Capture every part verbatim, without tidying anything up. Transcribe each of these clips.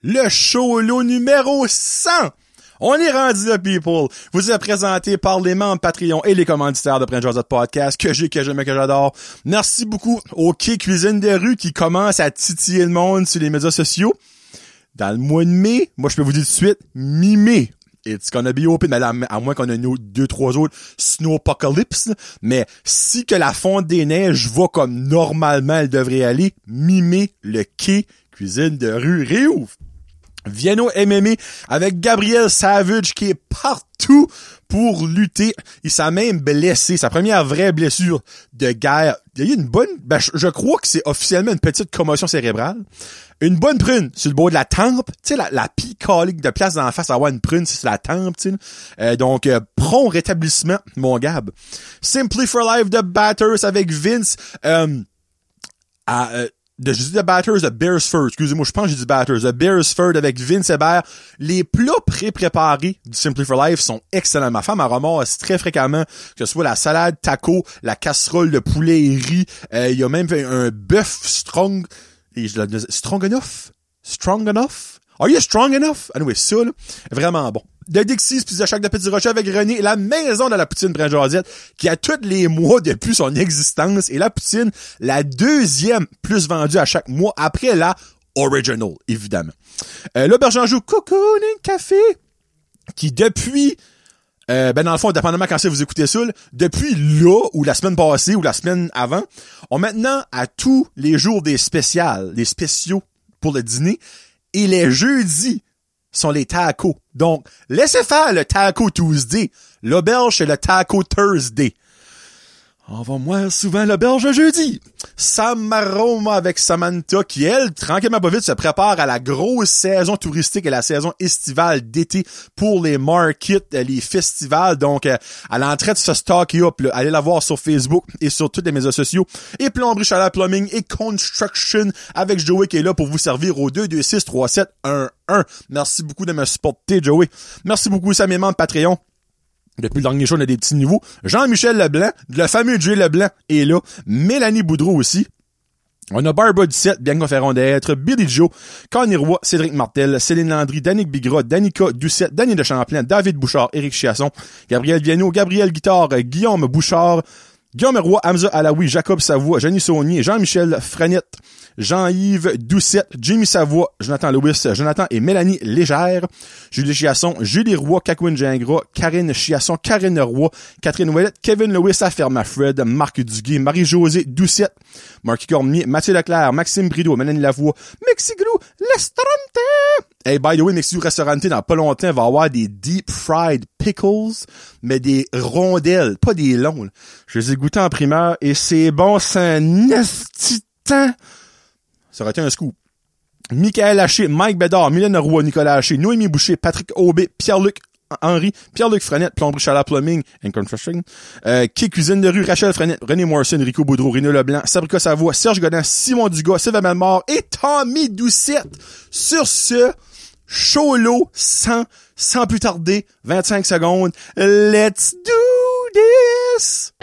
Le show-lo numéro cent! On est rendu là, people! Vous êtes présenté par les membres Patreon et les commanditaires de Prince Joseph Podcast, que j'ai, que j'aime, que j'adore. Merci beaucoup au Quai Cuisine de rue qui commence à titiller le monde sur les médias sociaux. Dans le mois de mai, moi je peux vous dire tout de suite, mi-mai. It's gonna be open, mais à moins qu'on ait nos deux, trois autres Snowpocalypse. Mais si que la fonte des neiges va comme normalement elle devrait aller, mi-mai, le Quai Cuisine de rue réouvre. Vienno M M A avec Gabriel Savage qui est partout pour lutter. Il s'est même blessé. Sa première vraie blessure de guerre. Il y a eu une bonne... Ben, je, je crois que c'est officiellement une petite commotion cérébrale. Une bonne prune sur le bord de la tempe. Tu sais, la, la picolique de place dans la face à avoir une prune sur la tempe, tu sais. Euh, donc, euh, prompt rétablissement, mon Gab. Simply for Life de Batters avec Vince. Euh, à... Euh, de, je dis de Batters, de Beresford, excusez-moi, je pense que j'ai dit Batters, de Beresford avec Vince Hébert. Les plats pré-préparés du Simply for Life sont excellents. Ma femme en ramasse très fréquemment, que ce soit la salade taco, la casserole de poulet et riz, euh, il y a même un bœuf strong, et je le stroganoff? Stroganoff? Are you strong enough? Anyway, ça, là, vraiment bon. De Dixie's Pizza Shack de Petit Rocher avec René, la maison de la poutine Prince Joseph, qui a tous les mois depuis son existence, et la poutine, la deuxième plus vendue à chaque mois, après la original, évidemment. Euh, l'Auberge Anjou Cocooning Café, qui depuis, euh, ben dans le fond, dépendamment quand c'est vous écoutez ça, là, depuis là, ou la semaine passée, ou la semaine avant, ont maintenant à tous les jours des spéciales, des spéciaux pour le dîner, et les jeudis sont les tacos. Donc, laissez faire le Taco Tuesday. L'auberge, c'est le Taco Thursday. On va moins souvent l'auberge le jeudi. Sam Maroma avec Samantha qui, elle, tranquillement pas vite, se prépare à la grosse saison touristique et la saison estivale d'été pour les markets, les festivals. Donc, euh, elle est en train de se stocker up. Là. Allez la voir sur Facebook et sur tous les médias sociaux. Et Plomberie Chaleur Plumbing et Construction avec Joey qui est là pour vous servir au deux deux six trois sept un un. Merci beaucoup de me supporter, Joey. Merci beaucoup aussi à mes membres Patreon. Depuis le dernier show, on a des petits niveaux. Jean-Michel Leblanc, le fameux Jay Leblanc est là. Mélanie Boudreau aussi. On a Barbara Ducette, Bianca Ferron d'être, Billy Joe, Connie Roy, Cédric Martel, Céline Landry, Danick Bigra, Danica Ducette, Danny de Champlain, David Bouchard, Éric Chiasson, Gabriel Viano, Gabriel Guitard, Guillaume Bouchard, Guillaume Roy, Hamza Alaoui, Jacob Savoie, Jenny Saunier, Jean-Michel Franette, Jean-Yves Doucette, Jimmy Savoie, Jonathan Lewis, Jonathan et Mélanie Légère, Julie Chiasson, Julie Roy, Cacouine Gingras, Karine Chiasson, Karine Roy, Catherine Ouellette, Kevin Lewis, Afferma Fred, Marc Duguay, Marie-Josée Doucette, Marc Cormier, Mathieu Leclerc, Maxime Brideau, Mélanie Lavoie, Mexiglou, Restaurante! Hey, by the way, Mexiglou Restaurante, dans pas longtemps, va avoir des deep fried pickles, mais des rondelles, pas des longs, là. Je les ai goûtés en primeur et c'est bon, c'est un estitant. Ça aurait été un scoop. Michael Haché, Mike Bédard, Mylène Roy, Nicolas Haché, Noémie Boucher, Patrick Aubé, Pierre-Luc Henry, Pierre-Luc Frenette, Plomberie Chaleur Plumbing and Construction, euh, Quai Cuisine de rue, Rachel Frenette, René Morrison, Rico Boudreau, René Leblanc, Sabrica Savoie, Serge Godin, Simon Dugas, Sylvain Bellemare et Tommy Doucette. Sur ce, show-lo, sans, sans plus tarder, vingt-cinq secondes. Let's do this!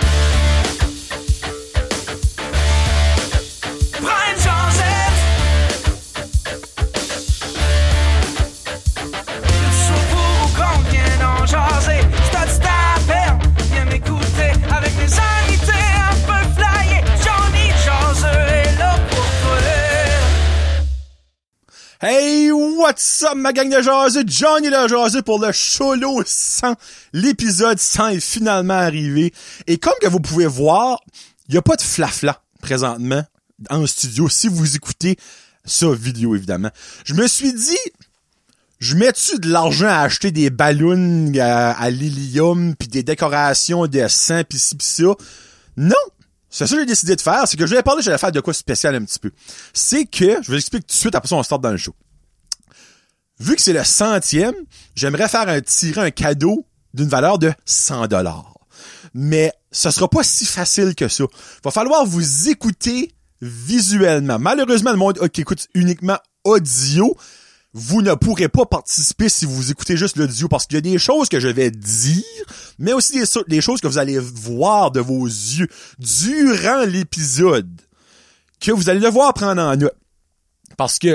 Hey, what's up, ma gang de jaseux? Johnny le jaseux pour le show-lo cent. L'épisode cent est finalement arrivé. Et comme que vous pouvez voir, il n'y a pas de flafla présentement en studio si vous écoutez ça vidéo, évidemment. Je me suis dit, je mets-tu de l'argent à acheter des ballons à, à l'hélium pis des décorations de sang pis ci pis ça? Non! C'est ça que j'ai décidé de faire, c'est que je vais parler, je vais faire de quoi spécial un petit peu. C'est que, je vais expliquer tout de suite, après ça on start dans le show. Vu que c'est le centième, j'aimerais faire un tirer un cadeau d'une valeur de cent dollars. Mais ce sera pas si facile que ça. Va falloir vous écouter visuellement. Malheureusement, le monde qui écoute uniquement audio, vous ne pourrez pas participer si vous écoutez juste l'audio parce qu'il y a des choses que je vais dire, mais aussi des, des choses que vous allez voir de vos yeux durant l'épisode que vous allez devoir prendre en note. Parce que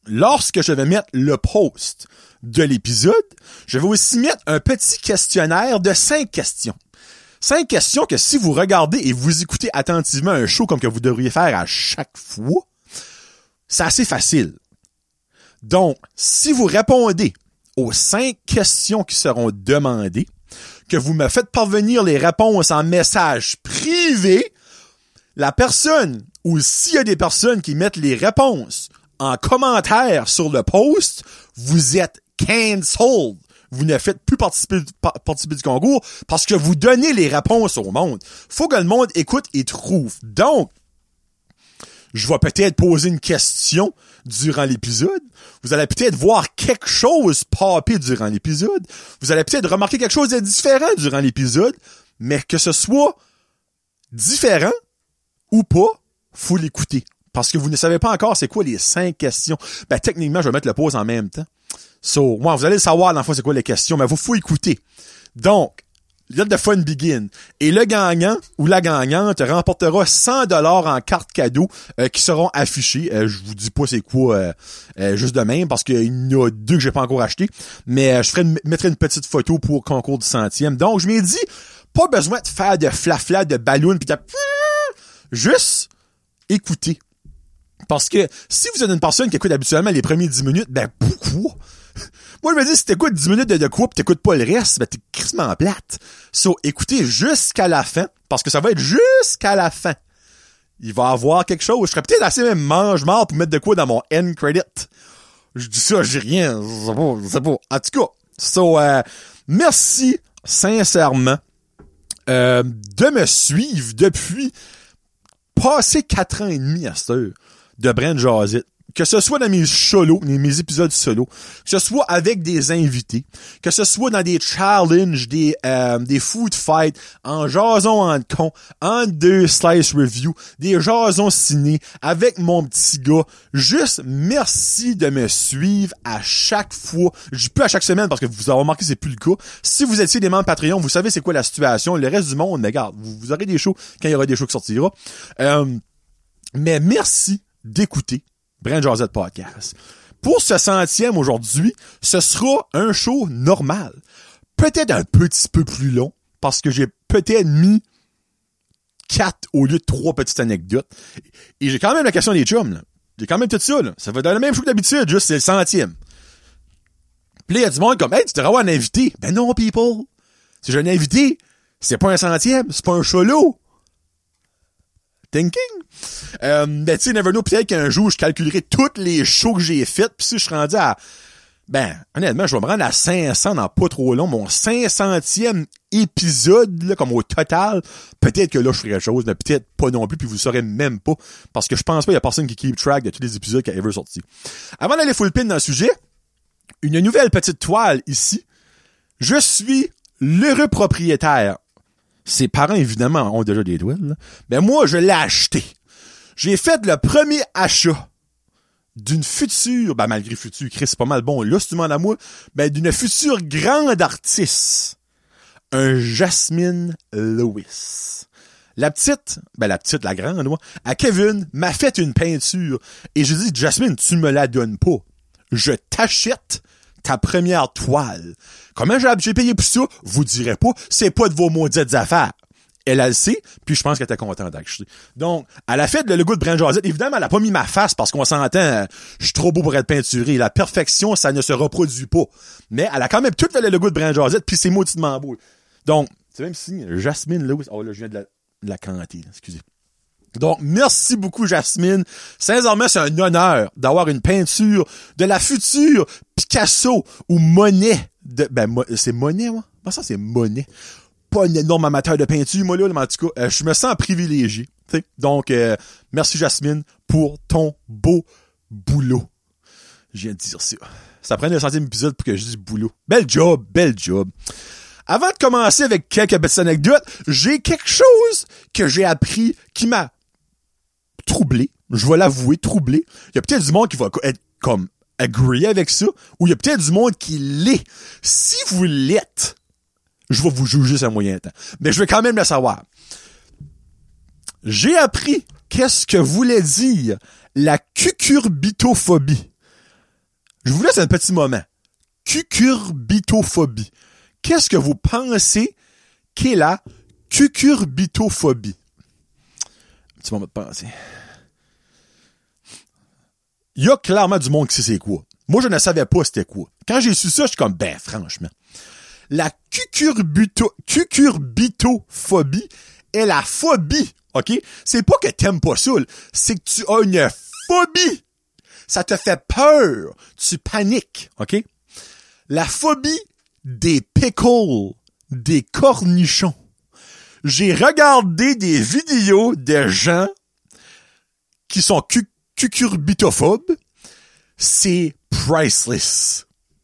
lorsque je vais mettre le post de l'épisode, je vais aussi mettre un petit questionnaire de cinq questions. Cinq questions que si vous regardez et vous écoutez attentivement un show comme que vous devriez faire à chaque fois, c'est assez facile. Donc, si vous répondez aux cinq questions qui seront demandées, que vous me faites parvenir les réponses en message privé, la personne, ou s'il y a des personnes qui mettent les réponses en commentaire sur le post, vous êtes cancelled. Vous ne faites plus participer, participer du concours parce que vous donnez les réponses au monde. Faut que le monde écoute et trouve. Donc, je vais peut-être poser une question durant l'épisode. Vous allez peut-être voir quelque chose popper durant l'épisode. Vous allez peut-être remarquer quelque chose de différent durant l'épisode. Mais que ce soit différent ou pas, faut l'écouter. Parce que vous ne savez pas encore c'est quoi les cinq questions. Ben, techniquement, je vais mettre le pause en même temps. So, moi, vous allez le savoir dans le fond c'est quoi les questions, mais vous faut écouter. Donc, let the fun begin. Et le gagnant ou la gagnante remportera cent dollars en cartes cadeaux euh, qui seront affichées. Euh, je vous dis pas c'est quoi euh, euh, juste de même parce qu'il y en a deux que j'ai pas encore acheté. Mais euh, je ferai une, mettrai une petite photo pour concours du centième. Donc, je m'ai dit, pas besoin de faire de flafla, de ballon, pis de... Juste écouter. Parce que si vous êtes une personne qui écoute habituellement les premiers dix minutes, ben pourquoi? Moi, je me dis, si t'écoutes dix minutes de, de quoi pis t'écoutes pas le reste, ben t'es crissement plate. So, écoutez jusqu'à la fin, parce que ça va être jusqu'à la fin. Il va y avoir quelque chose. Je serais peut-être assez même mange-mort pour mettre de quoi dans mon end credit. Je dis ça, j'ai rien. Je sais pas, je sais pas. En tout cas, so, euh, merci sincèrement euh, de me suivre depuis passé quatre ans et demi à cette heure de Brent Jazit. Que ce soit dans mes solos, mes épisodes solo, que ce soit avec des invités, que ce soit dans des challenges, des euh, des food fights, en jason en con, en deux slice review, des jasons ciné, avec mon petit gars. Juste merci de me suivre à chaque fois. Je dis plus à chaque semaine parce que vous avez remarqué c'est plus le cas. Si vous étiez des membres Patreon, vous savez c'est quoi la situation. Le reste du monde, mais regarde, vous, vous aurez des shows quand il y aura des shows qui sortira. Euh, mais merci d'écouter Brent Jazit Podcast. Pour ce centième aujourd'hui, ce sera un show normal. Peut-être un petit peu plus long, parce que j'ai peut-être mis quatre au lieu de trois petites anecdotes. Et j'ai quand même la question des chums, là. J'ai quand même tout ça, là. Ça va dans le même show que d'habitude, juste c'est le centième. Puis là, il y a du monde comme, hey, tu devrais avoir un invité. Ben non, people. Si j'ai un invité, c'est pas un centième, c'est pas un solo. Thinking. Euh, ben, tu sais, never know, peut-être qu'un jour, je calculerai toutes les shows que j'ai faites, pis si je suis rendu à, ben, honnêtement, je vais me rendre à cinq cents dans pas trop long, mon cinq centième épisode, là, comme au total, peut-être que là, je ferai quelque chose, mais peut-être pas non plus, puis vous le saurez même pas, parce que je pense pas qu'il y a personne qui keep track de tous les épisodes qui a ever sorti. Avant d'aller full pin dans le sujet, une nouvelle petite toile ici. Je suis l'heureux propriétaire. Ses parents, évidemment, ont déjà des toiles, là. Ben, moi, je l'ai acheté. J'ai fait le premier achat d'une future, ben, malgré future, Chris, c'est pas mal bon, là, si tu demandes à moi, ben, d'une future grande artiste. Un Jasmine Lewis. La petite, ben, la petite, la grande, moi, à Kevin, m'a fait une peinture. Et j'ai dit, Jasmine, tu me la donnes pas. Je t'achète ta première toile. Comment j'ai payé pour ça? Vous direz pas, c'est pas de vos maudites affaires. Elle a le sait, puis je pense qu'elle était contente d'acheter. Donc, elle a fait le logo de Brent Jazit. Évidemment, elle a pas mis ma face parce qu'on s'entend, je suis trop beau pour être peinturé. La perfection, ça ne se reproduit pas. Mais elle a quand même tout fait le logo de Brent Jazit, puis c'est mauditement beau. Donc, c'est même si Jasmine Lewis. Oh là, je viens de la, de la canter, excusez. Donc, merci beaucoup, Jasmine. Sincèrement, c'est un honneur d'avoir une peinture de la future Picasso ou Monet. De, ben, mo, c'est Monet, moi? Pas ça, c'est Monet. Pas un énorme amateur de peinture, moi, là, mais en tout cas, euh, je me sens privilégié. T'sais. Donc, euh, merci, Jasmine, pour ton beau boulot. Je viens de dire ça. Ça prend le centième épisode pour que je dise boulot. Bel job, bel job. Avant de commencer avec quelques petites anecdotes, j'ai quelque chose que j'ai appris qui m'a troublé. Je vais l'avouer, troublé. Il y a peut-être du monde qui va être comme agree avec ça, ou il y a peut-être du monde qui l'est. Si vous l'êtes, je vais vous juger un moyen temps. Mais je vais quand même le savoir. J'ai appris qu'est-ce que voulait dire la cucurbitophobie. Je vous laisse un petit moment. Cucurbitophobie. Qu'est-ce que vous pensez qu'est la cucurbitophobie? Un petit moment de pensée. Il y a clairement du monde qui sait c'est quoi. Moi, je ne savais pas c'était quoi. Quand j'ai su ça, je suis comme, ben, franchement. La cucurbito, cucurbitophobie est la phobie, OK? C'est pas que t'aimes pas ça, là. C'est que tu as une phobie. Ça te fait peur. Tu paniques, OK? La phobie des pickles, des cornichons. J'ai regardé des vidéos de gens qui sont cu- cucurbitophobes. C'est priceless.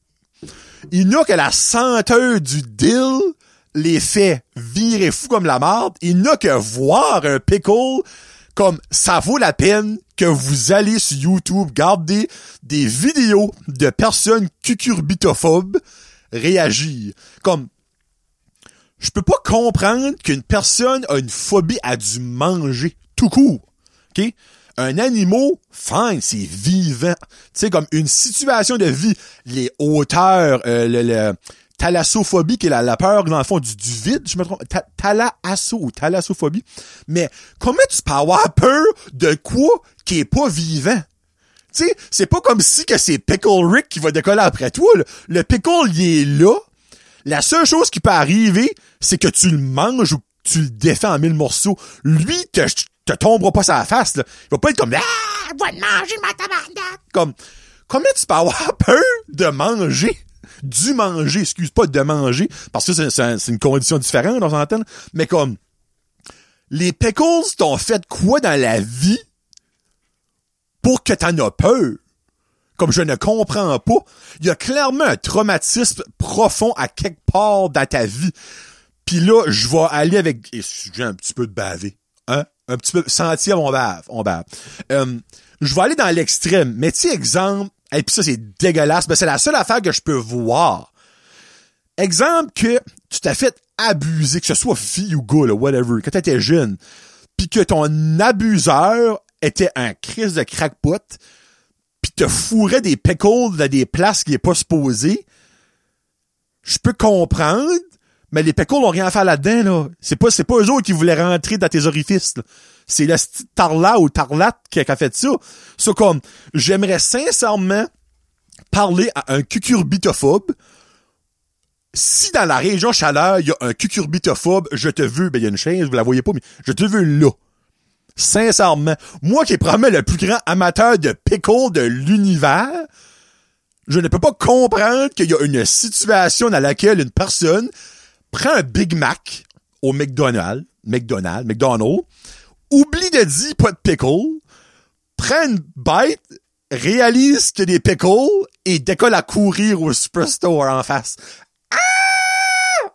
Il n'y a que la senteur du dill les fait virer fou comme la marde. Il n'y a que voir un pickle comme ça vaut la peine que vous allez sur YouTube garder des vidéos de personnes cucurbitophobes réagir. Comme, je peux pas comprendre qu'une personne a une phobie à du manger tout court. OK? Un animal, fine, c'est vivant. Tu sais, comme une situation de vie. Les hauteurs, euh, le, le thalassophobie, qui est la, la peur, dans le fond, du, du vide, je me trompe, ta, thalasso ou thalassophobie. Mais comment tu peux avoir peur de quoi qui est pas vivant? Tu sais, c'est pas comme si que c'est Pickle Rick qui va décoller après toi, là. Le pickle, il est là. La seule chose qui peut arriver, c'est que tu le manges ou que tu le défais en mille morceaux. Lui, te, te tombera pas sur la face, là. Il va pas être comme, ah, va te manger ma tabarnak! Comme, comment tu peux avoir peur de manger? Du manger, excuse pas de manger, parce que c'est, c'est, c'est une condition différente, on s'entend, mais comme, les pickles t'ont fait quoi dans la vie pour que t'en aies peur? Comme je ne comprends pas. Il y a clairement un traumatisme profond à quelque part dans ta vie. Puis là, je vais aller avec... J'ai un petit peu de bavé. Hein? Un petit peu... Sentir, on bave. On bave. Euh, je vais aller dans l'extrême. Mais tu sais, exemple... Et puis ça, c'est dégueulasse. Ben, c'est la seule affaire que je peux voir. Exemple que tu t'as fait abuser, que ce soit fille ou gars, là, whatever, quand t'étais jeune, puis que ton abuseur était un Christ de crackpot, pis te fourrait des pickles dans des places qui est pas supposé, je peux comprendre, mais les pickles ont rien à faire là-dedans, là. C'est pas, c'est pas eux autres qui voulaient rentrer dans tes orifices, là. C'est la petite tarla ou tarlate qui a fait ça. C'est comme, j'aimerais sincèrement parler à un cucurbitophobe. Si dans la région chaleur, il y a un cucurbitophobe, je te veux, ben il y a une chaise, vous la voyez pas, mais je te veux là. Sincèrement, moi qui promets le plus grand amateur de pickle de l'univers, je ne peux pas comprendre qu'il y a une situation dans laquelle une personne prend un Big Mac au McDonald's, McDonald's, McDonald's, oublie de dire pas de pickle, prend une bite, réalise qu'il y a des pickles et décolle à courir au Superstore en face. Ah!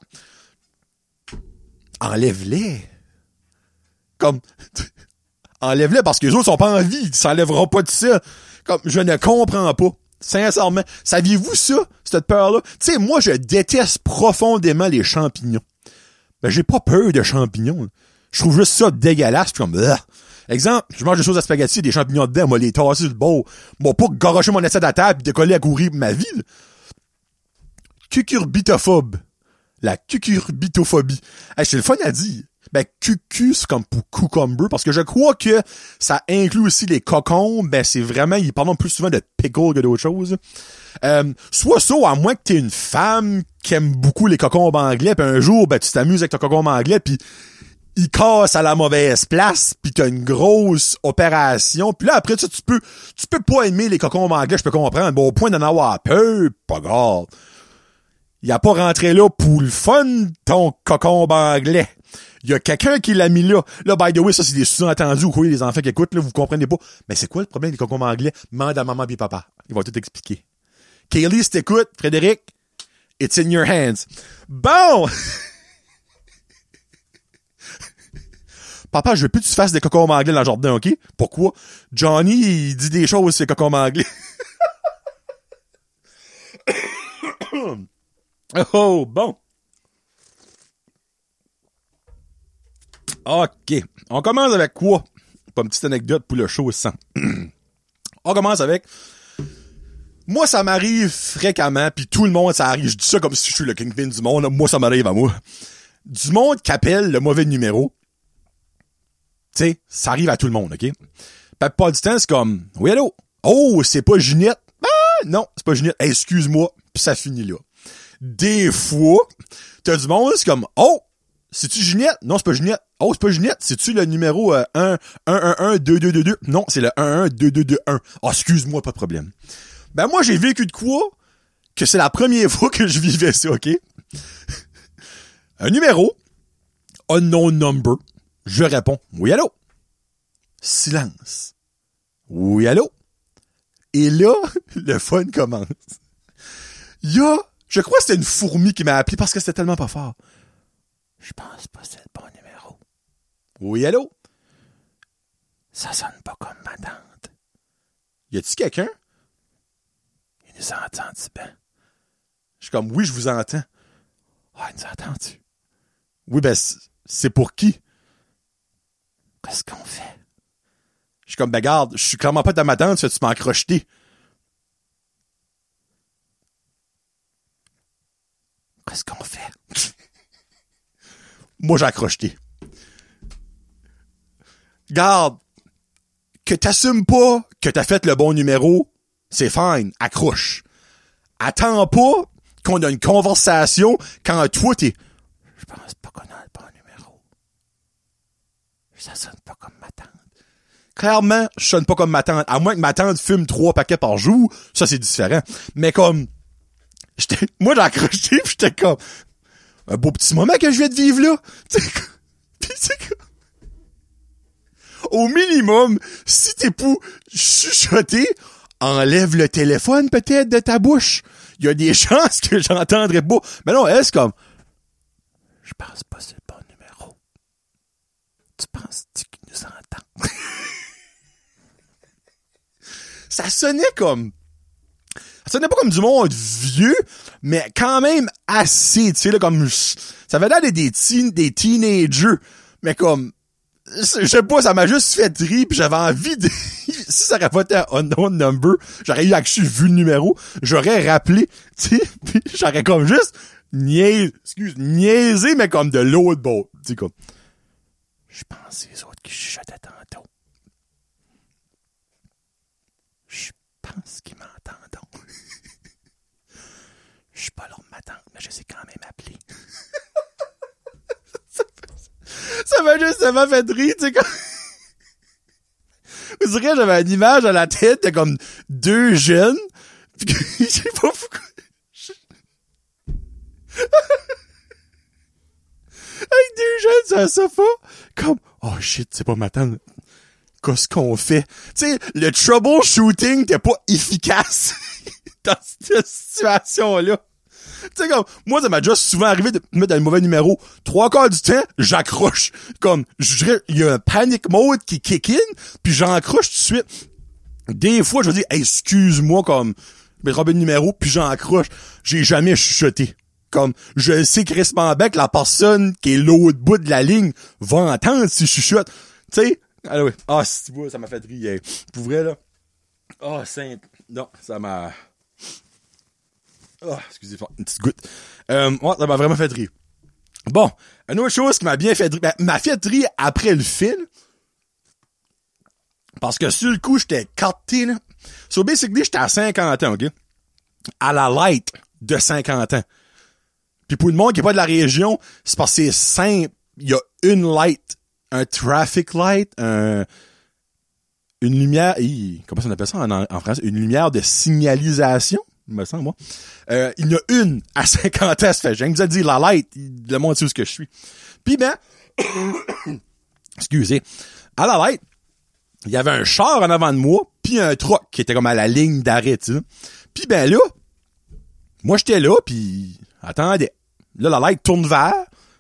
Enlève-les. Comme... Enlève-les parce que les autres sont pas en vie. Ils s'enlèveront pas de ça. Comme, je ne comprends pas. Sincèrement. Saviez-vous ça? Cette peur-là? Tu sais, moi, je déteste profondément les champignons. Ben, j'ai pas peur de champignons. Là. Je trouve juste ça dégueulasse. Puis comme, ah. Exemple, je mange des choses à spaghetti, des champignons dedans, moi, les tasser sur le bord. Moi, pas garocher mon assiette à table et décoller à courir ma vie. Là. Cucurbitophobe. La cucurbitophobie. Hey, c'est le fun à dire. Ben, cucu, c'est comme pour cucumber, parce que je crois que ça inclut aussi les cocombes. Ben, c'est vraiment, ils parlent plus souvent de pickle que d'autres choses. Euh, soit ça, à moins que t'es une femme qui aime beaucoup les cocombes anglais, puis un jour, ben, tu t'amuses avec ton cocombe anglais, puis il casse à la mauvaise place, puis t'as une grosse opération, puis là, après ça, tu peux, tu peux pas aimer les cocombes anglais, je peux comprendre. Bon, au point d'en avoir peur, pas grave. Il a pas rentré là pour le fun, ton cocombe anglais. Il y a quelqu'un qui l'a mis là. Là, by the way, ça, c'est des sous-entendus ou quoi, les enfants qui écoutent, là, vous comprenez pas. Mais c'est quoi le problème des concombres anglais? Mande à maman et papa. Ils vont tout expliquer. Kaylee, si t'écoutes, Frédéric, it's in your hands. Bon! Papa, je veux plus que tu fasses des concombres anglais dans le jardin, OK? Pourquoi? Johnny, il dit des choses sur les concombres anglais. Oh, bon. OK. On commence avec quoi? Pas une petite anecdote pour le show sans. On commence avec Moi, ça m'arrive fréquemment, puis tout le monde, ça arrive. Je dis ça comme si je suis le kingpin du monde. Là. Moi, ça m'arrive à moi. Du monde qui appelle le mauvais numéro. Tu sais, ça arrive à tout le monde, OK? Pas pas du temps, c'est comme, oui, allô? Oh, c'est pas Ginette. Ah, non, c'est pas Ginette. Hey, excuse-moi, puis ça finit là. Des fois, t'as du monde, c'est comme, oh, c'est-tu Ginette? Non, c'est pas Ginette. Oh, c'est pas Ginette. C'est-tu le numéro euh, un un un un deux deux deux deux? Non, c'est le un un deux deux deux un. Oh, excuse-moi, pas de problème. Ben, moi, j'ai vécu de quoi que c'est la première fois que je vivais ça, OK? Un numéro, unknown number, je réponds, oui, allô? Silence. Oui, allô? Et là, le fun commence. Il y a, je crois que c'était une fourmi qui m'a appelé parce que c'était tellement pas fort. Je pense pas que c'est le bon numéro. Oui, allô? Ça sonne pas comme ma tante. Y a-t-il quelqu'un? Il nous entend-tu ben? Je suis comme, oui, je vous entends. Ah, il nous entend-tu? Oui, ben, c'est pour qui? Qu'est-ce qu'on fait? Je suis comme, ben, garde, je suis clairement pas dans ma tante, tu m'as accroché. Qu'est-ce qu'on fait? Moi, j'ai accroché. Garde, que t'assumes pas que t'as fait le bon numéro, c'est fine, accroche. Attends pas qu'on a une conversation quand toi t'es... Je pense pas qu'on a le bon numéro. Ça sonne pas comme ma tante. Clairement, je sonne pas comme ma tante. À moins que ma tante fume trois paquets par jour, ça c'est différent. Mais comme... j'étais, moi j'ai accroché pis j'étais comme... Un beau petit moment que je viens de vivre là. Pis c'est comme... Au minimum, si t'es pour chuchoter, enlève le téléphone peut-être de ta bouche. Il y a des chances que j'entendrai pas. Mais non, elle, c'est comme... Je pense pas que c'est le bon numéro. Tu penses-tu qu'il nous entend? Ça sonnait comme... Ça sonnait pas comme du monde vieux, mais quand même assez, tu sais, là, comme... Ça avait l'air des, teen, des teenagers, mais comme... Je sais pas, ça m'a juste fait rire, pis j'avais envie de... si ça aurait pas été un unknown number, j'aurais eu actually vu le numéro, j'aurais rappelé, tu sais, pis j'aurais comme juste niaisé, excuse, niaisé, mais comme de l'autre bord, tu sais, comme... Je pense que c'est les autres qui chuchotaient tantôt. Je pense qu'ils m'entendent. Je suis pas leur ma tante, mais je sais quand même appeler. Ça m'a juste, ça m'a fait rire, tu sais, comme... Vous direz, j'avais une image à la tête de comme deux jeunes, pis que, je sais pas pourquoi... Avec deux jeunes sur un sofa, comme, oh shit, c'est pas ma tante. Qu'est-ce qu'on fait? Tu sais, le troubleshooting t'es pas efficace dans cette situation-là. Tu sais, comme, moi, ça m'a déjà souvent arrivé de me mettre dans le mauvais numéro. Trois quarts du temps, j'accroche. Comme, je dirais, il y a un panic mode qui kick in, puis j'encroche tout de suite. Des fois, je vais dire, hey, excuse-moi, comme, je vais te le numéro, puis j'encroche. J'ai jamais chuchoté. Comme, je sais crissement bien que la personne qui est l'autre bout de la ligne va entendre si je chuchote. Tu sais? Ah oui. Ah, si, ça m'a fait rire. Pour vrai, là. Ah, oh, simple. Non, ça m'a... Oh, excusez-moi, une petite goutte. Euh, ouais, ça m'a vraiment fait rire. Bon, une autre chose qui m'a bien fait rire, ben, m'a fait rire après le film, parce que sur le coup, j'étais carté, là. So, basically, j'étais à cinquante ans, OK? À la light de cinquante ans. Puis pour le monde qui est pas de la région, c'est parce que c'est simple. Il y a une light, un traffic light, un... une lumière... Hi, comment on appelle ça en, en français? Une lumière de signalisation? Me semble, moi. Euh, il y en a une à cinquante ans, ça fait. J'ai vous ai dit la light, le monde sait où ce que je suis. Puis ben, excusez, à la light, il y avait un char en avant de moi, puis un truck qui était comme à la ligne d'arrêt, tu sais. Puis ben là, moi j'étais là, puis attendez. Là, la light tourne vers.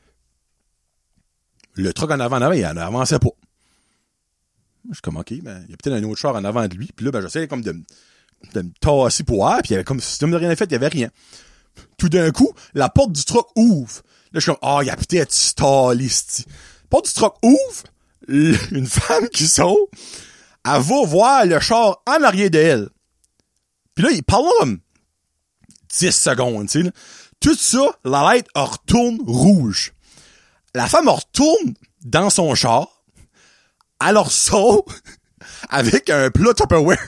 Le truck en avant, en avant, il n'avançait pas. Je suis comme, OK, ben, il y a peut-être un autre char en avant de lui. Puis là, ben, j'essayais comme de... de me tasser pour voir, puis il y avait comme si de rien fait, il y avait rien. Tout d'un coup, la porte du truck ouvre. Là, je suis comme, ah, oh, il y a peut-être stallé, c'ti. La porte du truck ouvre, une femme qui sort, elle va voir le char en arrière d'elle. Puis là, il parle comme dix secondes, tu sais. Tout ça, la light retourne rouge. La femme retourne dans son char. Elle leur sort avec un plat Tupperware.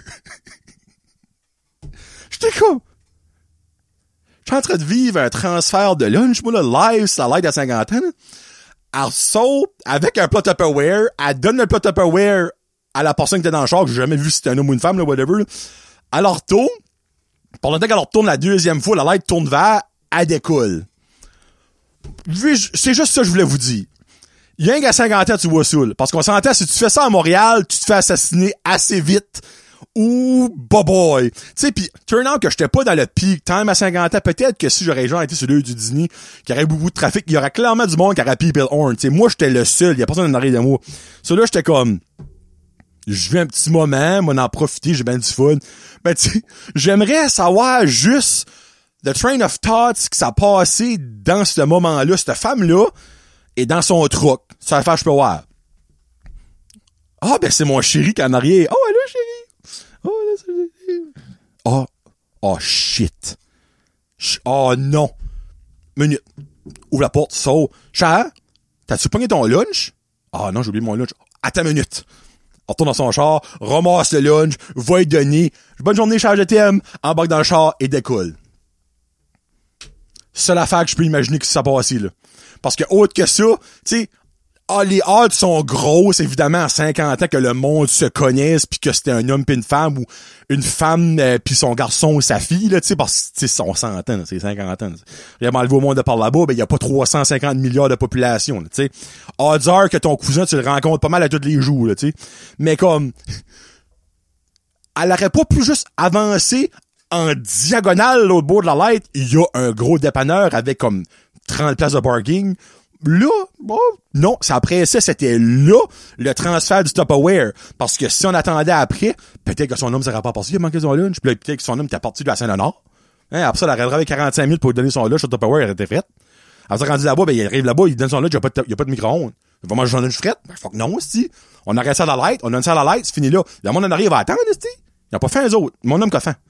J'étais comme... Je suis en train de vivre un transfert de lunch, moi, là, live, c'est la light à cinquantaine. Elle sort avec un plat Tupperware. Elle donne le plat Tupperware à la personne qui était dans le char, que j'ai jamais vu si c'était un homme ou une femme, là, whatever. Là. Elle leur retourne. Pendant qu'elle leur retourne la deuxième fois, la light tourne vers, elle découle. C'est juste ça que je voulais vous dire. Il y a un gars à cinquante ans, tu vois ça, là. Parce qu'on s'entend, si tu fais ça à Montréal, tu te fais assassiner assez vite. Ou, boy boy. Tu sais, pis, turn out que j'étais pas dans le peak time à cinquante ans. Peut-être que si j'aurais genre été sur l'heure du dîner, qu'il y aurait beaucoup de trafic, il y aurait clairement du monde qui aurait pipé le horn. Tu sais, moi, j'étais le seul. Il y a personne en arrière de moi. Ça, là, j'étais comme, je vis un petit moment, moi, d'en profiter, j'ai bien du fun. Mais tu sais, j'aimerais savoir juste the train of thoughts qui s'est passé dans ce moment-là. Cette femme-là est dans son truck. Ça va faire, je peux voir. Ah, ben, c'est mon chéri qui est en arrière. Oh, allô, chéri. Oh, là, c'est... Oh, oh, shit. Ch- oh, non. Minute. Ouvre la porte, sors. Cher, t'as-tu pogné ton lunch? Ah, oh, non, j'ai oublié mon lunch. Attends une minute. On retourne dans son char, ramasse le lunch, va y donner. Bonne journée, cher, je t'aime. Embarque dans le char et décolle. Seule affaire que je peux imaginer que ça passe, là. Parce que, autre que ça, tu sais, ah, les odds sont grosses, évidemment, à cinquante ans, que le monde se connaisse, puis que c'était un homme pis une femme, ou une femme euh, puis son garçon ou sa fille, là, tu sais, parce que, tu sais, on s'entend, là, c'est cinquante ans. Vraiment, enlevé au monde de par là-bas, ben, il y a pas trois cent cinquante milliards de population, tu sais. Odds are que ton cousin, tu le rencontres pas mal à tous les jours, là, tu sais. Mais comme, elle aurait pas pu juste avancer en diagonale, l'autre bord de la light, il y a un gros dépanneur avec comme trente places de parking. Là, bon, non, c'est après ça, c'était là, le transfert du Tupperware. Parce que si on attendait après, peut-être que son homme serait pas passé, il a manqué son lunch, puis peut-être que son homme était parti de la Saint-Léonard. Hein, après ça, elle arriverait avec quarante-cinq mille pour lui donner son lunch au Tupperware, elle était frette. Après ça, rendu là-bas, ben, il arrive là-bas, il donne son lunch, il y a pas de, il y a pas de micro-ondes. Il va manger son lunch frette. Ben, fuck non, c'ti. On arrête ça à la light, on donne ça à la light, c'est fini là. Le monde en arrive, il va attendre, c'ti. Il a pas fait un autres. Mon homme qu'a faim.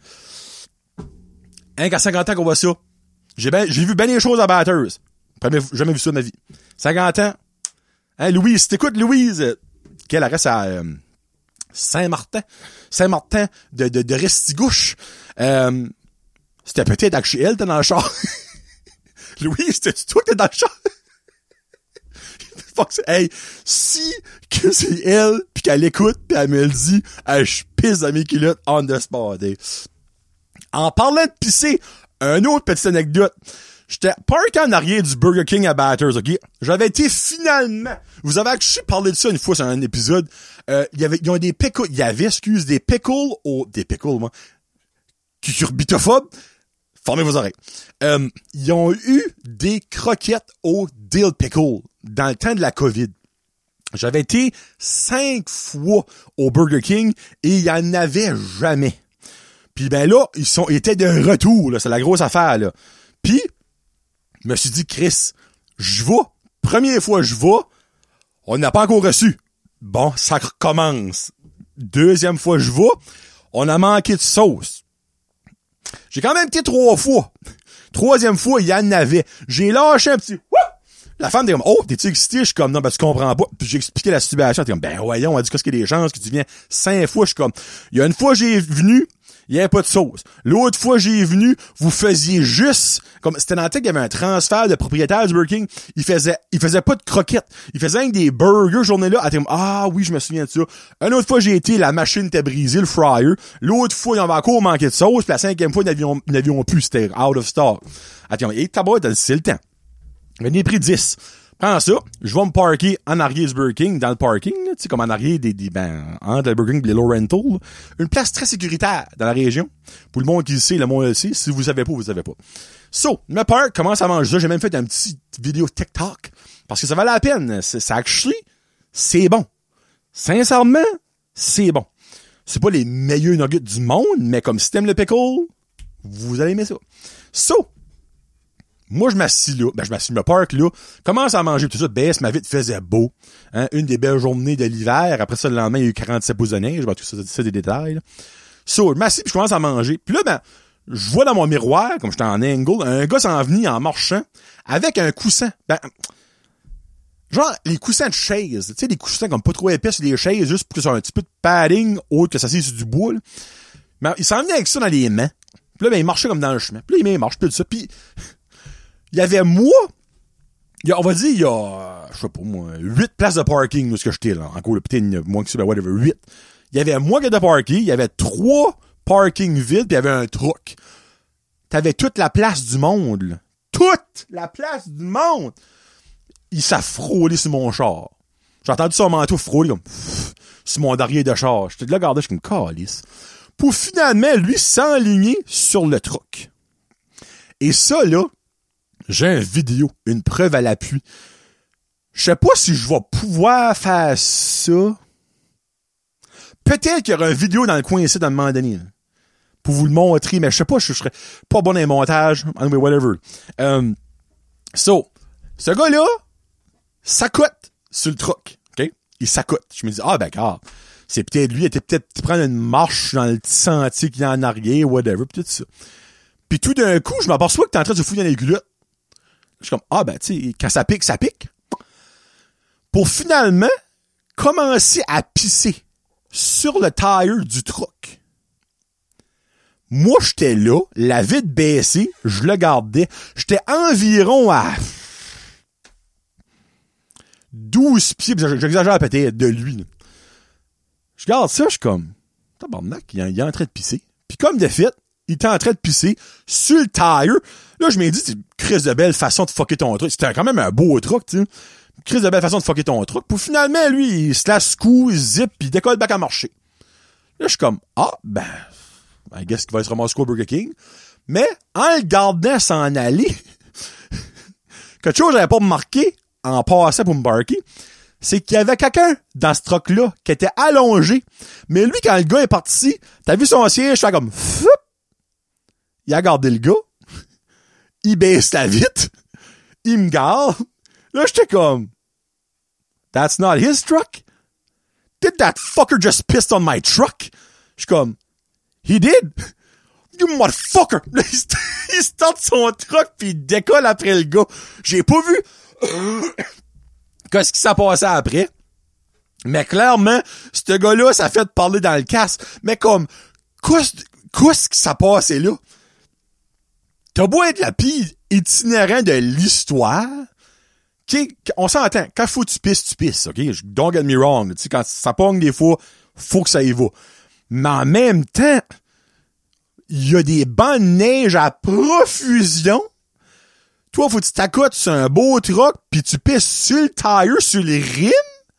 Hein, qu'à cinquante ans qu'on voit ça. J'ai ben, j'ai vu bien des choses à Batters. J'ai jamais vu ça de ma vie. cinquante ans. Hein, Louise, si t'écoutes, Louise, euh, qu'elle reste à euh, Saint-Martin. Saint-Martin de, de, de Restigouche. Euh, c'était peut-être avec chez elle, t'es dans le char. Louise, c'était toi que t'es dans le char? Fuck, hey, si que c'est elle, pis qu'elle écoute, pis elle me le dit, hey, je pisse dans mes culottes on the spot. Hey. En parlant de pisser, une autre petite anecdote. J'étais parké en arrière du Burger King à Batters, ok? J'avais été finalement... Vous avez actually parlé de ça une fois sur un épisode. Euh, il y avait, ils ont des pickles... Il y avait, excuse, des pickles au... Des pickles, moi. Cucurbitophobes. Formez vos oreilles. Euh, ils ont eu des croquettes au dill pickle dans le temps de la COVID. J'avais été cinq fois au Burger King et il y en avait jamais. Puis ben là, ils sont, ils étaient de retour, là. C'est la grosse affaire, là. Puis... Je me suis dit, Chris, je vais. Première fois, je vais. On n'a pas encore reçu. Bon, ça recommence. Deuxième fois, je vais. On a manqué de sauce. J'ai quand même été trois fois. Troisième fois, il y en avait. J'ai lâché un petit... Wouh! La femme était comme, oh, t'es-tu excité? Je suis comme, non, ben, tu comprends pas. Puis j'ai expliqué la situation. Elle était comme, ben, voyons, on a dit qu'est-ce qu'il y a des chances que tu viens cinq fois. Je suis comme, il y a une fois, j'ai venu, il y avait pas de sauce. L'autre fois, j'ai venu, vous faisiez juste, comme, c'était dans le temps qu'il y avait un transfert de propriétaire du Burger King. Il faisait, il faisait pas de croquettes. Il faisait rien que des burgers, journée-là. Elle était comme, ah oui, je me souviens de ça. Une autre fois, j'ai été, la machine était brisée, le fryer. L'autre fois, il y avait encore manqué de sauce. Puis la cinquième fois, nous n'avions plus. C'était out of stock. Elle était comme, et tabac, c'est le temps. J'en ai pris dix. Prends ça, je vais me parker en arrière du Burger King, dans le parking, tu sais, comme en arrière des, des ben, entre le Burger King et les Low Rental, là. Une place très sécuritaire dans la région. Pour le monde qui le sait, le monde le sait. Si vous savez pas, vous savez pas. So, me park, commence à manger ça. J'ai même fait un petit vidéo TikTok. Parce que ça valait la peine. C'est, ça actually, c'est bon. Sincèrement, c'est bon. C'est pas les meilleurs nuggets du monde, mais comme si t'aimes le pickle, vous allez aimer ça. So, moi, je m'assis là. Ben, je m'assis, me park là. Commence à manger tout ça. Baisse, ma vie faisait beau. Hein? Une des belles journées de l'hiver. Après ça, le lendemain, il y a eu quarante-sept pouces de neige. Je vais tout ça, ça des détails, là. So, je m'assieds pis je commence à manger. Puis là, ben, je vois dans mon miroir, comme j'étais en angle, un gars s'en venait en marchant avec un coussin. Ben, genre, les coussins de chaise. Tu sais, des coussins comme pas trop épais sur les chaises, juste pour que ça ait un petit peu de padding, autre que ça c'est sur du bois, là. Mais il s'en venait avec ça dans les mains. Puis là, ben, il marchait comme dans le chemin. Puis là, il marche, plus de ça. Puis, il y avait moi, il y a, on va dire, il y a, je sais pas moi, huit places de parking, où ce que j'étais, là. Encore, peut-être moins que ça, ben, whatever, huit. Il y avait moi qui étais parké, il y avait trois parkings vides, puis il y avait un truck. T'avais toute la place du monde, là. Toute la place du monde! Il s'est frôlé sur mon char. J'ai entendu son manteau frôler comme, pff, sur mon derrière de char. J'étais de là, regardé, je suis comme, calice. Pour finalement, lui, s'enligner sur le truck. Et ça, là, j'ai une vidéo, une preuve à l'appui. Je sais pas si je vais pouvoir faire ça. Peut-être qu'il y aura une vidéo dans le coin ici, dans le moment donné, là, pour vous le montrer, mais je sais pas, je, je serais pas bon dans les montages. Anyway, whatever. Um, so, ce gars-là, s'accote sur le truck. OK? Il s'accote. Je me dis, ah, ben, car, c'est peut-être lui, il était peut-être prendre une marche dans le petit sentier qu'il y a en arrière, whatever, pis tout ça. Puis tout d'un coup, je m'aperçois que t'es en train de se fouiller dans les culottes. Je suis comme, ah, ben, tu sais, quand ça pique, ça pique. Pour finalement commencer à pisser sur le tire du truck. Moi, j'étais là, la vitre baissée, je le gardais. J'étais environ à douze pieds, j'exagère peut-être, de lui. Là. Je regarde ça, je suis comme, tabarnak, il, il est en train de pisser. Puis comme de fait, il était en train de pisser sur le tire. Là, je m'ai dit, c'est une crise de belle façon de fucker ton truc. C'était quand même un beau truc, tu sais. Crise de belle façon de fucker ton truc. Pour finalement, lui, il se la secoue, il zip, puis il décolle back à marcher. Là, je suis comme, ah, ben, I guess qu'il va se ramasser au Burger King. Mais, en le gardant s'en aller, quelque chose que j'avais pas remarqué, en passant pour me barker, c'est qu'il y avait quelqu'un dans ce truck-là qui était allongé. Mais lui, quand le gars est parti, t'as vu son siège, je fais comme, foup! Il a gardé le gars. Il baisse la vitre. Il me garde. Là, j'étais comme, that's not his truck? Did that fucker just piss on my truck? Je suis comme, he did? You motherfucker! Là, il, st- il start son truck pis il décolle après le gars. J'ai pas vu qu'est-ce qui s'est passé après. Mais clairement, ce gars-là, ça fait de parler dans le casque. Mais comme, qu'est-ce, qu'est-ce qui s'est passé là? T'as beau être la pire itinérant de l'histoire. Okay, on s'entend. Quand faut que tu pisses, tu pisses, ok? Don't get me wrong. Tu sais, quand ça pogne des fois, faut que ça y va. Mais en même temps, il y a des bancs de neige à profusion. Toi, faut que tu t'accotes sur un beau truck pis tu pisses sur le tire, sur les rimes.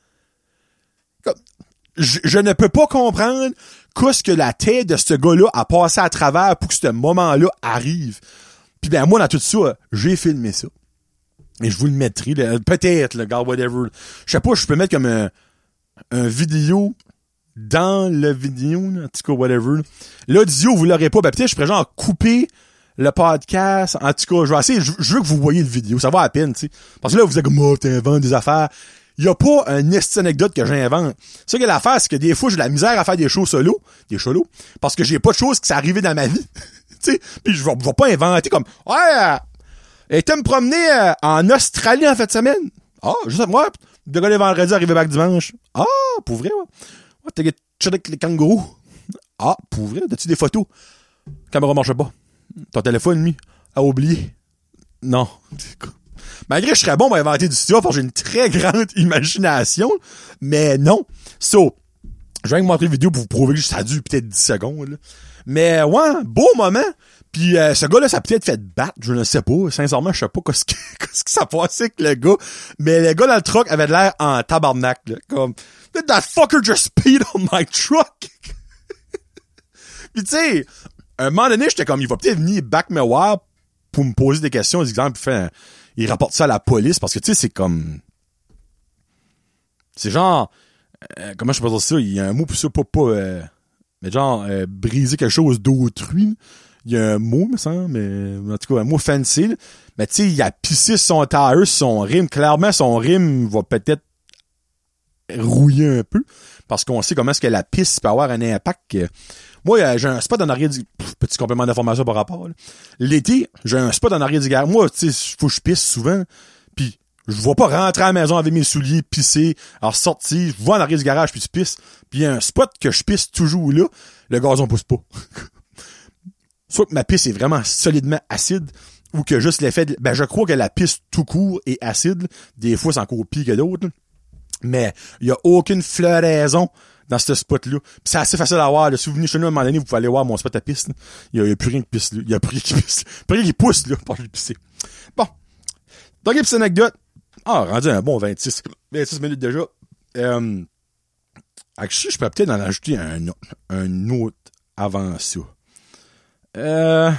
Comme, je, je ne peux pas comprendre qu'est-ce que la tête de ce gars-là a passé à travers pour que ce moment-là arrive. Puis ben, moi, dans tout ça, j'ai filmé ça. Et je vous le mettrai, là, peut-être, le gars, whatever. Je sais pas, je peux mettre comme un, un vidéo dans le vidéo, là, en tout cas, whatever. L'audio, vous l'aurez pas. Ben, peut-être, je pourrais genre couper le podcast. En tout cas, je vais essayer, je, je veux que vous voyez le vidéo. Ça va à peine, tu sais. Parce que là, vous êtes comme, oh, t'inventes des affaires. Il y a pas un esti anecdote que j'invente. C'est que l'affaire, c'est que des fois, j'ai de la misère à faire des shows solo, des solos, parce que j'ai pas de choses qui s'est arrivé dans ma vie. Tu sais, puis je vais, je vais pas inventer comme, ouais, euh, était me promener euh, en Australie en fin de semaine. Ah, juste moi, de gars les vendredis, arrivé back dimanche. Ah, pour vrai, ouais. Ouais, t'es checké avec les kangourous. Ah, pour vrai, t'as-tu des photos? Caméra marche pas. Ton téléphone, lui, a oublié. Non. Malgré que je serais bon pour inventer du studio, parce que j'ai une très grande imagination, mais non. So, je viens de vous montrer une vidéo pour vous prouver que ça a dû peut-être dix secondes, là. Mais ouais, beau moment. Puis euh, ce gars-là, ça a peut-être fait battre, je ne sais pas. Sincèrement, je sais pas qu'est-ce qui, qu'est-ce qui s'est passé avec le gars. Mais le gars dans le truck avait l'air en tabarnak, là. Comme, did that fucker just speed on my truck? Puis tu sais, à un moment donné, j'étais comme, il va peut-être venir back me voir pour me poser des questions. Exemple, il fait un, il rapporte ça à la police parce que tu sais, c'est comme, c'est genre, euh, comment je peux dire ça? Il y a un mot pour ça, pas, pas, euh, mais genre, euh, briser quelque chose d'autrui. Il y a un mot, me semble, mais en tout cas, un mot fancy. Là. Mais tu sais, il a pissé son tire, son rime. Clairement, son rime va peut-être rouiller un peu. Parce qu'on sait comment est-ce que la pisse peut avoir un impact. Moi, euh, j'ai un spot en arrière du... Pff, petit complément d'information par rapport, là. L'été, j'ai un spot en arrière du garage. Moi, tu sais, faut que je pisse souvent. Puis je vois pas rentrer à la maison avec mes souliers, pisser, alors sortir, je vois en arrière du garage, puis tu pisses. Puis il y a un spot que je pisse toujours là, le gazon pousse pas. Soit que ma pisse est vraiment solidement acide, ou que juste l'effet de... Ben, je crois que la pisse tout court est acide. Des fois, c'est encore pire que d'autres. Mais il y a aucune floraison dans ce spot-là. Pis c'est assez facile à voir. Là. Si vous venez chez nous à un moment donné, vous pouvez aller voir mon spot à pisse. Il y, y a plus rien qui pisse là. Il y a plus rien qui pisse. Plus rien qui pousse là pour lui pisser. Bon. Donc, une petite anecdote. Ah, rendu un bon vingt-six, vingt-six minutes déjà. Euh, actually, je peux peut-être en ajouter un, un autre avant ça. Euh...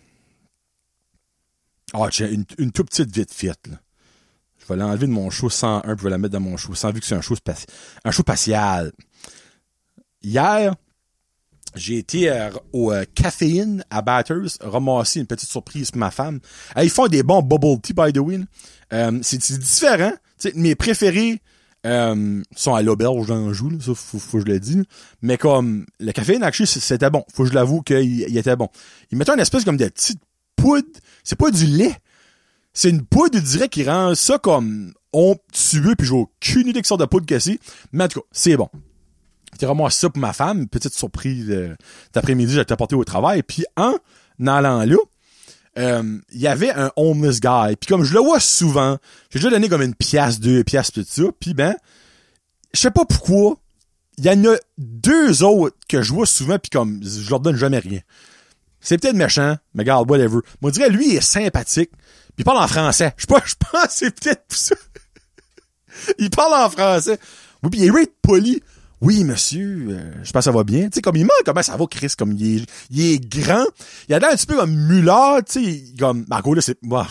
Ah, tiens, une, une toute petite vite faite, là. Je vais l'enlever de mon show cent un puis je vais la mettre dans mon show cent vu que c'est un show spati- un show spatial. Hier, j'ai été euh, au euh, Caféine à Bathurst ramasser une petite surprise pour ma femme. Euh, ils font des bons bubble tea, by the way. Euh, c'est, c'est différent. T'sais, mes préférés euh, sont à l'auberge d'Anjou, là, ça faut, faut que je le dise. Mais comme le Caféine, actually, c'était bon. Faut que je l'avoue qu'il il était bon. Ils mettaient une espèce comme de petite poudre. C'est pas du lait. C'est une poudre, je dirais, qui rend ça comme onctueux, puis j'ai aucune idée que sorte de poudre que c'est. Mais en tout cas, c'est bon. J'ai ramassé ça pour ma femme, une petite surprise euh, d'après-midi, j'ai été apporté au travail. Puis en allant là, il euh, y avait un homeless guy. Puis comme je le vois souvent, j'ai déjà donné comme une pièce, deux pièces, tout ça. Puis ben, je sais pas pourquoi, il y en a deux autres que je vois souvent, puis comme je leur donne jamais rien. C'est peut-être méchant, mais regarde, whatever. Moi, je dirais, lui, il est sympathique. Puis il parle en français. Je sais pas, je pense que c'est peut-être pour ça. Il parle en français. Oui, puis il est right poli. Oui, monsieur, euh, je pense que ça va bien. Tu sais, comme il manque, comment ça va, Chris? Comme il est, il est grand. Il a l'air un petit peu comme mulâtre, tu sais, comme, en gros, là, c'est, bah.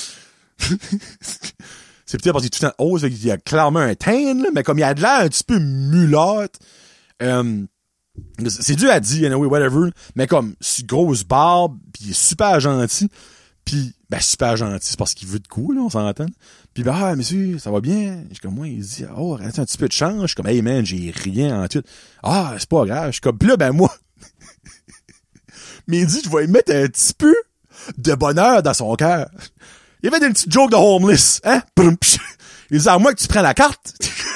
C'est peut-être parce qu'il est tout le temps hausse, il a clairement un teint, là, mais comme il a de l'air un petit peu mulâtre, euh, c'est dur à dire, anyway, whatever, mais comme, c'est grosse barbe, pis il est super gentil. Pis, ben, super gentil, c'est parce qu'il veut de coups, là, on s'entend. Pis, ben, ah, monsieur, ça va bien? Je suis comme, moi, il dit, oh, reste un petit peu de chance. Je suis comme, hey, man, j'ai rien en tout. Ah, c'est pas grave. Je suis comme, pis là, ben, moi, mais il dit, je vais lui mettre un petit peu de bonheur dans son cœur. Il y avait une petite joke de homeless, hein? Il dit, à moi que tu prends la carte.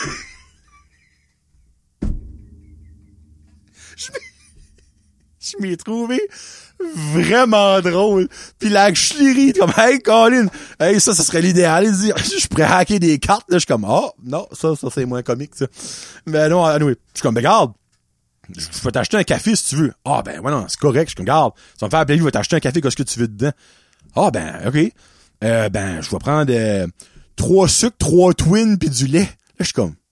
Je m'y ai trouvé vraiment drôle. Puis la chlerie, comme, hey, Colin, hey, ça, ça serait l'idéal. Il dit, je pourrais hacker des cartes, là. Je suis comme, ah, oh, non, ça, ça, c'est moins comique, ça. Mais non, anyway. Je suis comme, ben, regarde, je vais t'acheter un café si tu veux. Ah, ben, ouais, non, c'est correct. Je suis comme, regarde, ça va me faire plaisir, je vais t'acheter un café, qu'est-ce que tu veux dedans? Ah, ben, ok. Euh, ben, je vais prendre, euh, trois sucres, trois twins pis du lait. Là, je suis comme,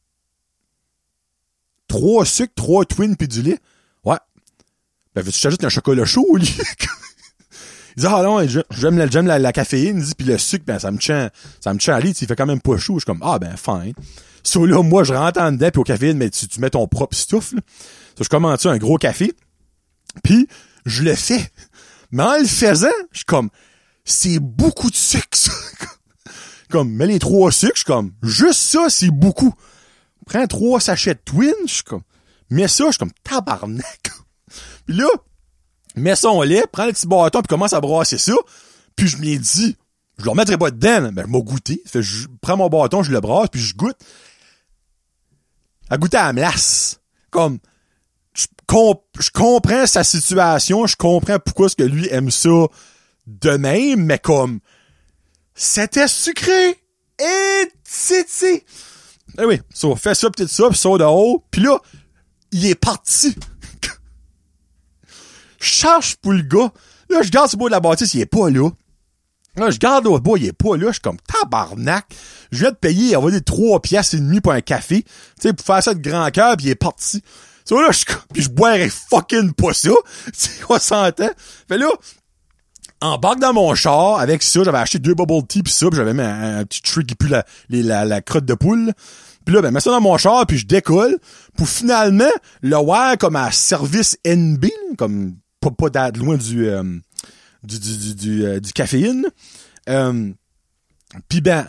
trois sucres, trois twins pis du lait? Ouais. Ben, veux-tu que je t'ajoute un chocolat chaud au lit? Il dit, ah non, j'aime la, j'aime la, la caféine, il dit, pis le sucre, ben, ça me tient, ça me tient à lit, il fait quand même pas chaud. Je suis comme, ah, ben, fine. So, là, moi, je rentre en dedans, pis au caféine, mais tu, tu mets ton propre stuff, là. So, je commande ça, un gros café. Pis, je le fais. Mais en le faisant, je suis comme, c'est beaucoup de sucre, ça. Comme, mets les trois sucres, je suis comme, juste ça, c'est beaucoup. Prends trois sachets de Twin, je suis comme, mets ça, je suis comme, tabarnak. Pis là, mets son lait, prends le petit bâton puis commence à brasser ça. Puis je m'y dit, je le remettrai pas dedans, ben je m'ai goûté. Fait je prends mon bâton, je le brasse puis je goûte. À goûter à la melasse. Comme, je, comp- je comprends sa situation, je comprends pourquoi est-ce que lui aime ça de même, mais comme, c'était sucré et titi. Eh oui, ça, fais ça, peut-être ça, pis ça de haut. Puis là, il est parti. Je cherche pour le gars. Là, je garde ce bout de la bâtisse, il est pas là. Là, je garde l'autre bout, il est pas là. Je suis comme, tabarnak. Je viens de payer, on va dire trois piastres et demi pour un café. Tu sais, pour faire ça de grand cœur, pis il est parti. Ça, là, je, pis je boirais fucking pas ça. Tu sais, on s'entend. Fait là, embarque dans mon char avec ça. J'avais acheté deux bubble tea pis ça, pis j'avais mis un, un petit truc qui pue la, les, la, la crotte de poule. Pis là, ben, mets ça dans mon char, puis je décolle, pour finalement le voir comme à service N B, comme pas, pas d'ad loin du, euh, du, du, du, du, euh, du caféine. Euh, pis ben,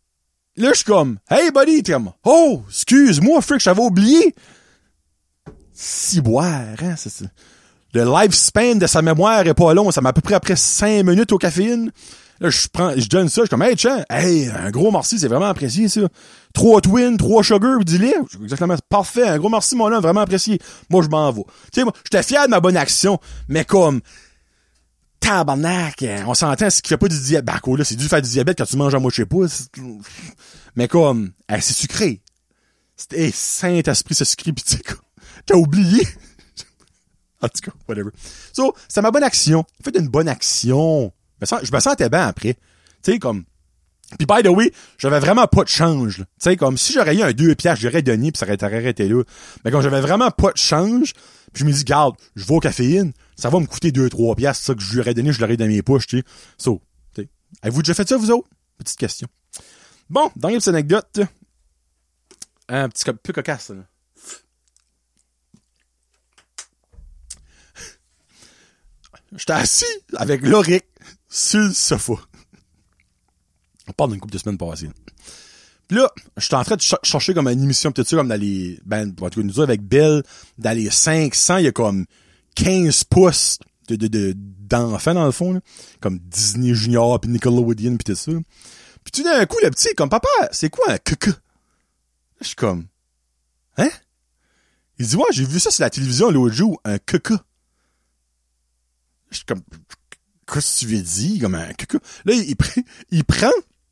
là, je suis comme, hey buddy, t'es comme, oh, excuse-moi, frick, j'avais oublié. Si boire, hein, c'est ça. Le lifespan de sa mémoire est pas long, ça m'a à peu près après cinq minutes au caféine. Là, je prends, je donne ça, je suis comme, hey, tiens, hey, un gros merci, c'est vraiment apprécié, ça. Trois twins, trois sugar, dis-les. Exactement, parfait, un gros merci, mon homme, vraiment apprécié. Moi, je m'en vais. Tu sais, moi, j'étais fier de ma bonne action, mais comme, tabarnak, on s'entend, ce qui fait pas du diabète. Ben, quoi, là, c'est dû faire du diabète quand tu manges à moi, je sais pas. Mais comme, hey, c'est sucré. C'est, hey, Saint-Esprit, c'est sucré, pis tu sais, quoi. T'as oublié. En tout cas, whatever. So, c'est ma bonne action. Faites une bonne action. Je me sentais bien après. Tu sais, comme... Puis, by the way, j'avais vraiment pas de change. Tu sais, comme, si j'aurais eu un deux piastres, j'aurais donné, puis ça aurait arrêté là. Mais comme j'avais vraiment pas de change, puis je me dis, garde, je vais au caféine, ça va me coûter deux trois piastres, ça que je lui aurais donné, je l'aurais dans mes poches, tu sais. So, tu sais. Avez-vous déjà fait ça, vous autres? Petite question. Bon, dernière petite anecdote. Un petit peu cocasse, là. J'étais assis avec Loric sur le sofa. On parle d'une couple de semaines passées. Puis là, j'étais en train de ch- chercher comme une émission peut-être ça, comme dans les... Ben, en tout cas, nous autres, avec Belle, dans les cinq cents, il y a comme quinze pouces de, de, de, d'enfants, dans le fond, là. Comme Disney Junior, puis Nickelodeon, puis tout ça. Puis tout d'un coup, le petit est comme, papa, c'est quoi un caca? Je suis comme, hein? Il dit, ouais, j'ai vu ça sur la télévision l'autre jour, un caca. Je suis comme, qu'est-ce que tu veux dire? Comme un caca. Là, il, il, il prend,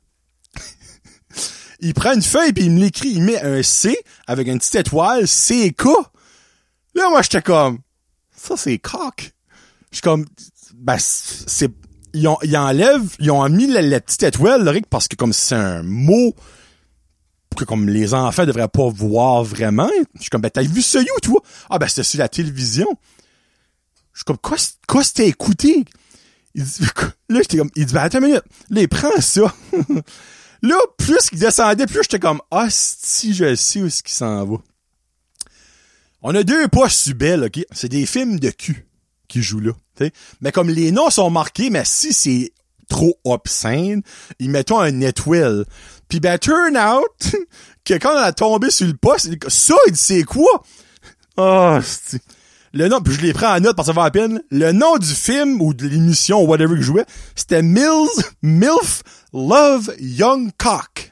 il prend une feuille pis il me l'écrit, il met un C avec une petite étoile, C K. Là, moi, j'étais comme, ça, c'est coq. Je suis comme, ben, c'est, ils ont, ils enlèvent, ils ont mis la, la petite étoile, là, parce que comme c'est un mot que comme les enfants devraient pas voir vraiment. Je suis comme, ben, t'as vu ça où, toi? Ah, ben, c'était sur la télévision. Je suis comme, quoi, quoi c'était écouté? Il dit, là, j'étais comme, il dit, ben, attends une minute. Là, il prend ça. Là, plus qu'il descendait, plus j'étais comme, ah, si, je sais où est-ce qu'il s'en va. On a deux poches sur Belle, ok? C'est des films de cul qui jouent là, tu sais. Mais comme les noms sont marqués, mais si c'est trop obscène, ils mettent un étoile. Puis ben, turn out, que quand on a tombé sur le poste, ça, il dit, c'est quoi? Ah, oh, c'est... Le nom, puis je les prends en note parce que ça va à peine. Le nom du film ou de l'émission ou whatever que je jouais, c'était Mills, Milf, Love, Young Cock.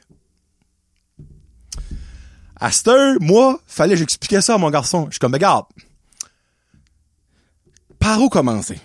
À cette heure, moi, fallait que j'expliquais ça à mon garçon. Je suis comme, regarde, par où commencer?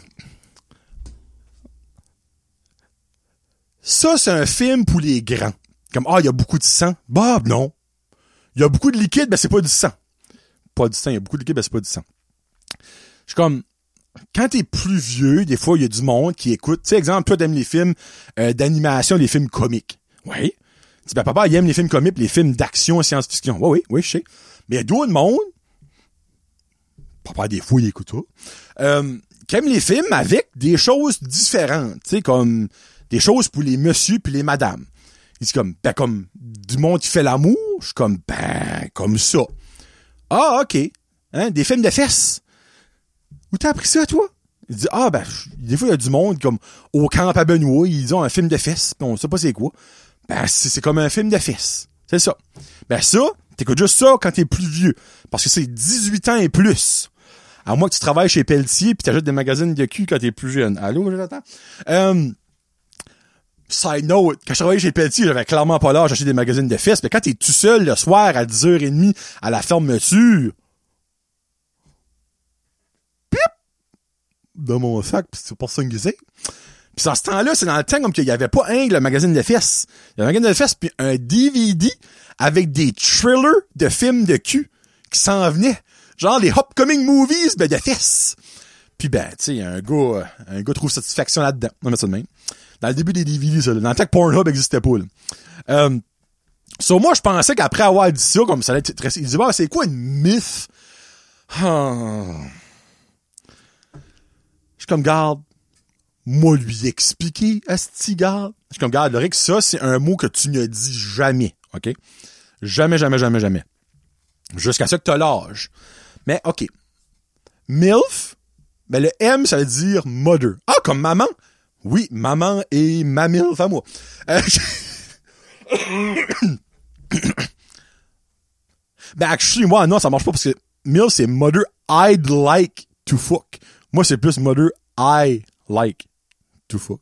Ça, c'est un film pour les grands. Comme, ah, il y a beaucoup de sang. Bah, non. Il y a beaucoup de liquide, ben c'est pas du sang. Pas du sang, il y a beaucoup de liquide, ben c'est pas du sang. Je suis comme, quand t'es plus vieux, des fois, il y a du monde qui écoute. Tu sais, exemple, toi, t'aimes les films euh, d'animation, les films comiques. Oui. Tu dis, ben, papa, il aime les films comiques, les films d'action et science-fiction. Oui, oui, oui, je sais. Mais il y a d'autres monde, papa, des fois, il écoute ça, euh, qui aime les films avec des choses différentes. Tu sais, comme des choses pour les messieurs puis les madames. Il dit comme, ben, comme du monde qui fait l'amour. Je suis comme, ben, comme ça. Ah, OK. Hein, des films de fesses. Où t'as appris ça, toi? Il dit, ah, ben, des fois, il y a du monde, comme, au camp à Benoît, ils ont un film de fesses, pis on sait pas c'est quoi. Ben, c'est, c'est comme un film de fesses. C'est ça. Ben, ça, t'écoutes juste ça quand t'es plus vieux. Parce que c'est dix-huit ans et plus. À moins que tu travailles chez Pelletier pis t'achètes des magazines de cul quand t'es plus jeune. Allô, j'attends? Euh, side note, quand je travaillais chez Pelletier, j'avais clairement pas l'âge d'acheter des magazines de fesses, mais quand t'es tout seul le soir à dix heures trente à la fermeture, dans mon sac, pis c'est pour ça que c'est. Pis en ce temps-là, c'est dans le temps comme qu'il y avait pas un le magazine de fesses. Il y avait un magazine de fesses pis un D V D avec des thrillers de films de cul qui s'en venaient. Genre les upcoming movies, ben de fesses. Pis ben, tu sais, un gars, un gars trouve satisfaction là-dedans. On va mettre ça de même. Dans le début des D V D, ça, là. Dans le temps que Pornhub existait pas, là. Euh, so, moi, je pensais qu'après avoir dit ça, comme ça allait être très... Il dit, bah, c'est quoi une myth? Ah... Je suis comme, garde, moi lui expliquer, asti, garde. Je suis comme, garde, Loric, ça, c'est un mot que tu ne dis jamais, OK? Jamais, jamais, jamais, jamais. Jusqu'à ce que t'as l'âge. Mais, OK. MILF, ben le M, ça veut dire mother. Ah, comme maman? Oui, maman et ma MILF à moi. Euh, ben, actually, moi, non, ça marche pas parce que MILF, c'est mother I'd like to fuck. Moi, c'est plus mother, I like to fuck.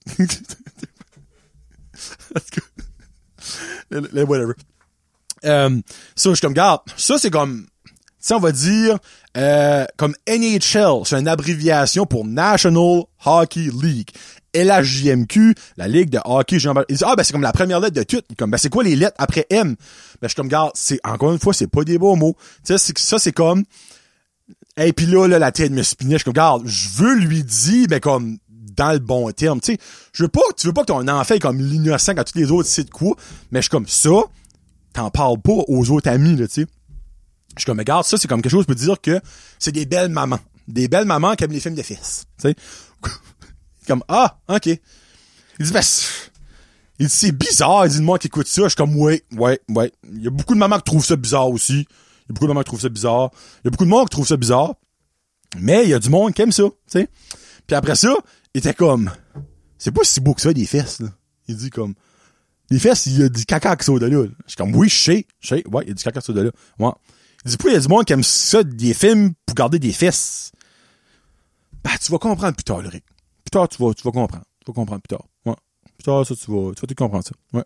Whatever. Euh, ça, je suis comme, garde, ça, c'est comme, tu sais, on va dire, euh, comme N H L, c'est une abréviation pour National Hockey League. L H J M Q, la Ligue de hockey. Jean- il dit, ah, ben, c'est comme la première lettre de tout. Comme, ben, c'est quoi les lettres après M? Ben, je suis comme, garde, c'est, encore une fois, c'est pas des beaux mots. Tu sais, c'est, ça, c'est comme, et puis là, là, la tête me spinait. Je suis comme, garde, je veux lui dire, ben, comme, dans le bon terme. Tu sais, je veux pas, tu veux pas que ton enfant est comme l'innocent quand tous les autres c'est de quoi, mais je suis comme, ça, t'en parles pas aux autres amis, là, tu sais. Je suis comme, regarde, ça, c'est comme quelque chose, je peux dire que c'est des belles mamans. Des belles mamans qui aiment les films de fils. Tu sais. Comme, ah, ok. Il dit, ben, il dit, c'est bizarre. Il dit, moi qui écoute ça. Je suis comme, ouais, ouais, ouais. Il y a beaucoup de mamans qui trouvent ça bizarre aussi. Il y a beaucoup de mamans qui trouvent ça bizarre. Il y a beaucoup de monde qui trouve ça bizarre. Mais il y a du monde qui aime ça, tu sais. Puis après ça, il était comme, c'est pas si beau que ça, des fesses, là. Il dit comme, les fesses, il y a du caca qui sort de là. Je suis comme, oui, je sais, je sais, ouais, il y a du caca qui sort de là. Ouais. Il dit, pourquoi il y a du monde qui aime ça, des films, pour garder des fesses? Ben, tu vas comprendre plus tard, Rick. Plus tard, tu vas, tu vas comprendre. Tu vas comprendre plus tard. Ouais. Plus tard, ça, tu vas, tu vas tout comprendre ça. Ouais.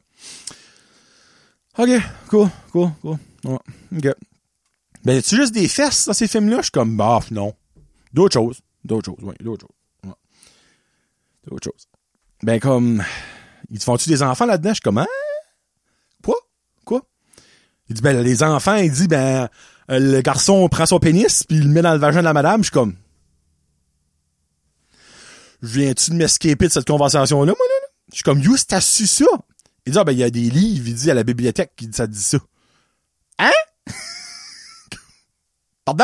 OK. Cool. Cool. Cool. Ouais. OK. Ben, y a-tu juste des fesses dans ces films-là? Je suis comme, bah, non. D'autres choses. D'autres choses. Ouais. D'autres choses. Ouais. D'autres choses. Ben, comme, ils te font-tu des enfants là-dedans? Je suis comme, hein? Quoi? Quoi? Il dit, ben, les enfants, il dit, ben, le garçon prend son pénis, puis il le met dans le vagin de la madame. Je suis comme, viens-tu de m'escaper de cette conversation-là, moi, là? Je suis comme, you, t'as su ça? Il dit, ah, ben, il y a des livres, il dit, à la bibliothèque, qui ça dit ça. Hein? Pardon?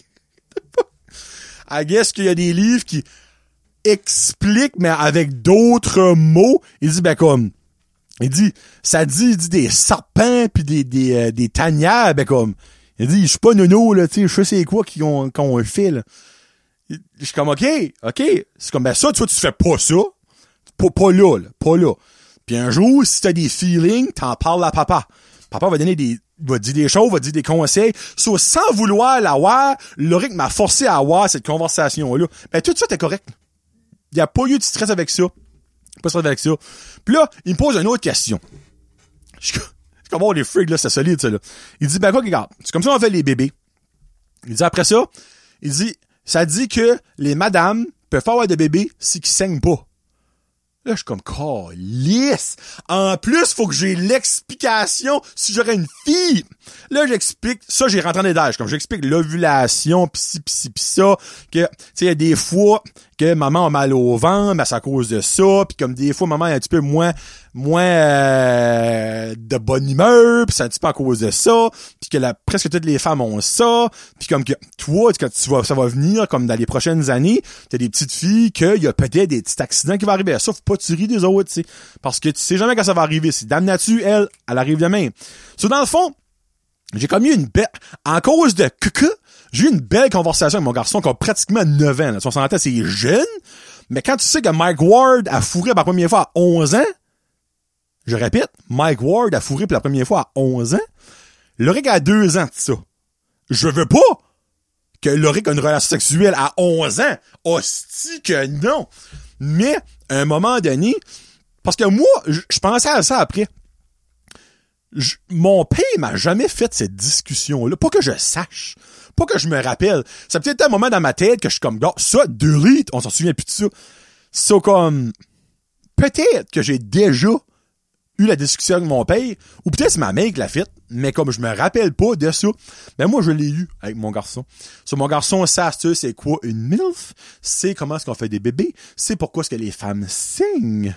I guess qu'il y a des livres qui expliquent, mais avec d'autres mots. Il dit, ben, comme, il dit, ça dit, il dit des serpents pis des, des, euh, des tanières, ben, comme, il dit, je suis pas nono, là, tu sais, je sais c'est quoi qui ont, qu'on le fait, là. Je suis comme, OK, OK. C'est comme, ben ça, tu vois, tu fais pas ça. Pas, pas là, là. Pas là. Puis un jour, si t'as des feelings, t'en parles à papa. Papa va donner des, va dire des choses, va dire des conseils. So, sans vouloir l'avoir, Loric m'a forcé à avoir cette conversation-là. Ben, tout ça, t'es correct. Il y a pas eu de stress avec ça. Pas de stress avec ça. Puis là, il me pose une autre question. Je suis comme, oh, les freaks, là, c'est solide, ça, là. Il dit, ben quoi, regarde. C'est comme ça qu'on fait les bébés. Il dit, après ça, il dit, ça dit que les madames peuvent avoir des bébés si qu'ils saignent pas. Là, je suis comme, calisse! En plus, faut que j'ai l'explication si j'aurais une fille. Là, j'explique, ça, j'ai rentré en détail. Comme j'explique l'ovulation, pis ci, pis ci, pis ça, que, tu sais, il y a des fois que maman a mal au ventre, mais c'est à cause de ça, pis comme des fois, maman est un petit peu moins, moins, euh, de bonne humeur, pis c'est un petit peu à cause de ça, pis que la, presque toutes les femmes ont ça, pis comme que, toi, quand tu vas, ça va venir, comme dans les prochaines années, t'as des petites filles qu'il y a peut-être des petits accidents qui vont arriver à ça, faut pas tu ris des autres, tu sais, parce que tu sais jamais quand ça va arriver. Si Dame Nature, elle, elle arrive demain. So, dans le fond, j'ai comme eu une belle, en cause de que j'ai eu une belle conversation avec mon garçon qui a pratiquement neuf ans, là. Si on s'entend, c'est jeune, mais quand tu sais que Mike Ward a fourré pour la première fois à onze ans, je répète, Mike Ward a fourré pour la première fois à onze ans, Loric a deux ans de ça. Je veux pas que Loric a une relation sexuelle à onze ans. Hostie que non! Mais, à un moment donné, parce que moi, je, je pensais à ça après. Je, mon père m'a jamais fait cette discussion-là. Pas que je sache. Pas que je me rappelle. Ça peut être un moment dans ma tête que je suis comme, oh, ça, delete, on s'en souvient plus de ça. C'est comme, peut-être que j'ai déjà eu la discussion avec mon père, ou peut-être c'est ma mère qui l'a fait, mais comme je me rappelle pas de ça, ben moi je l'ai eu avec mon garçon. Sur mon garçon, ça, c'est quoi une MILF? C'est comment est-ce qu'on fait des bébés? C'est pourquoi est-ce que les femmes saignent?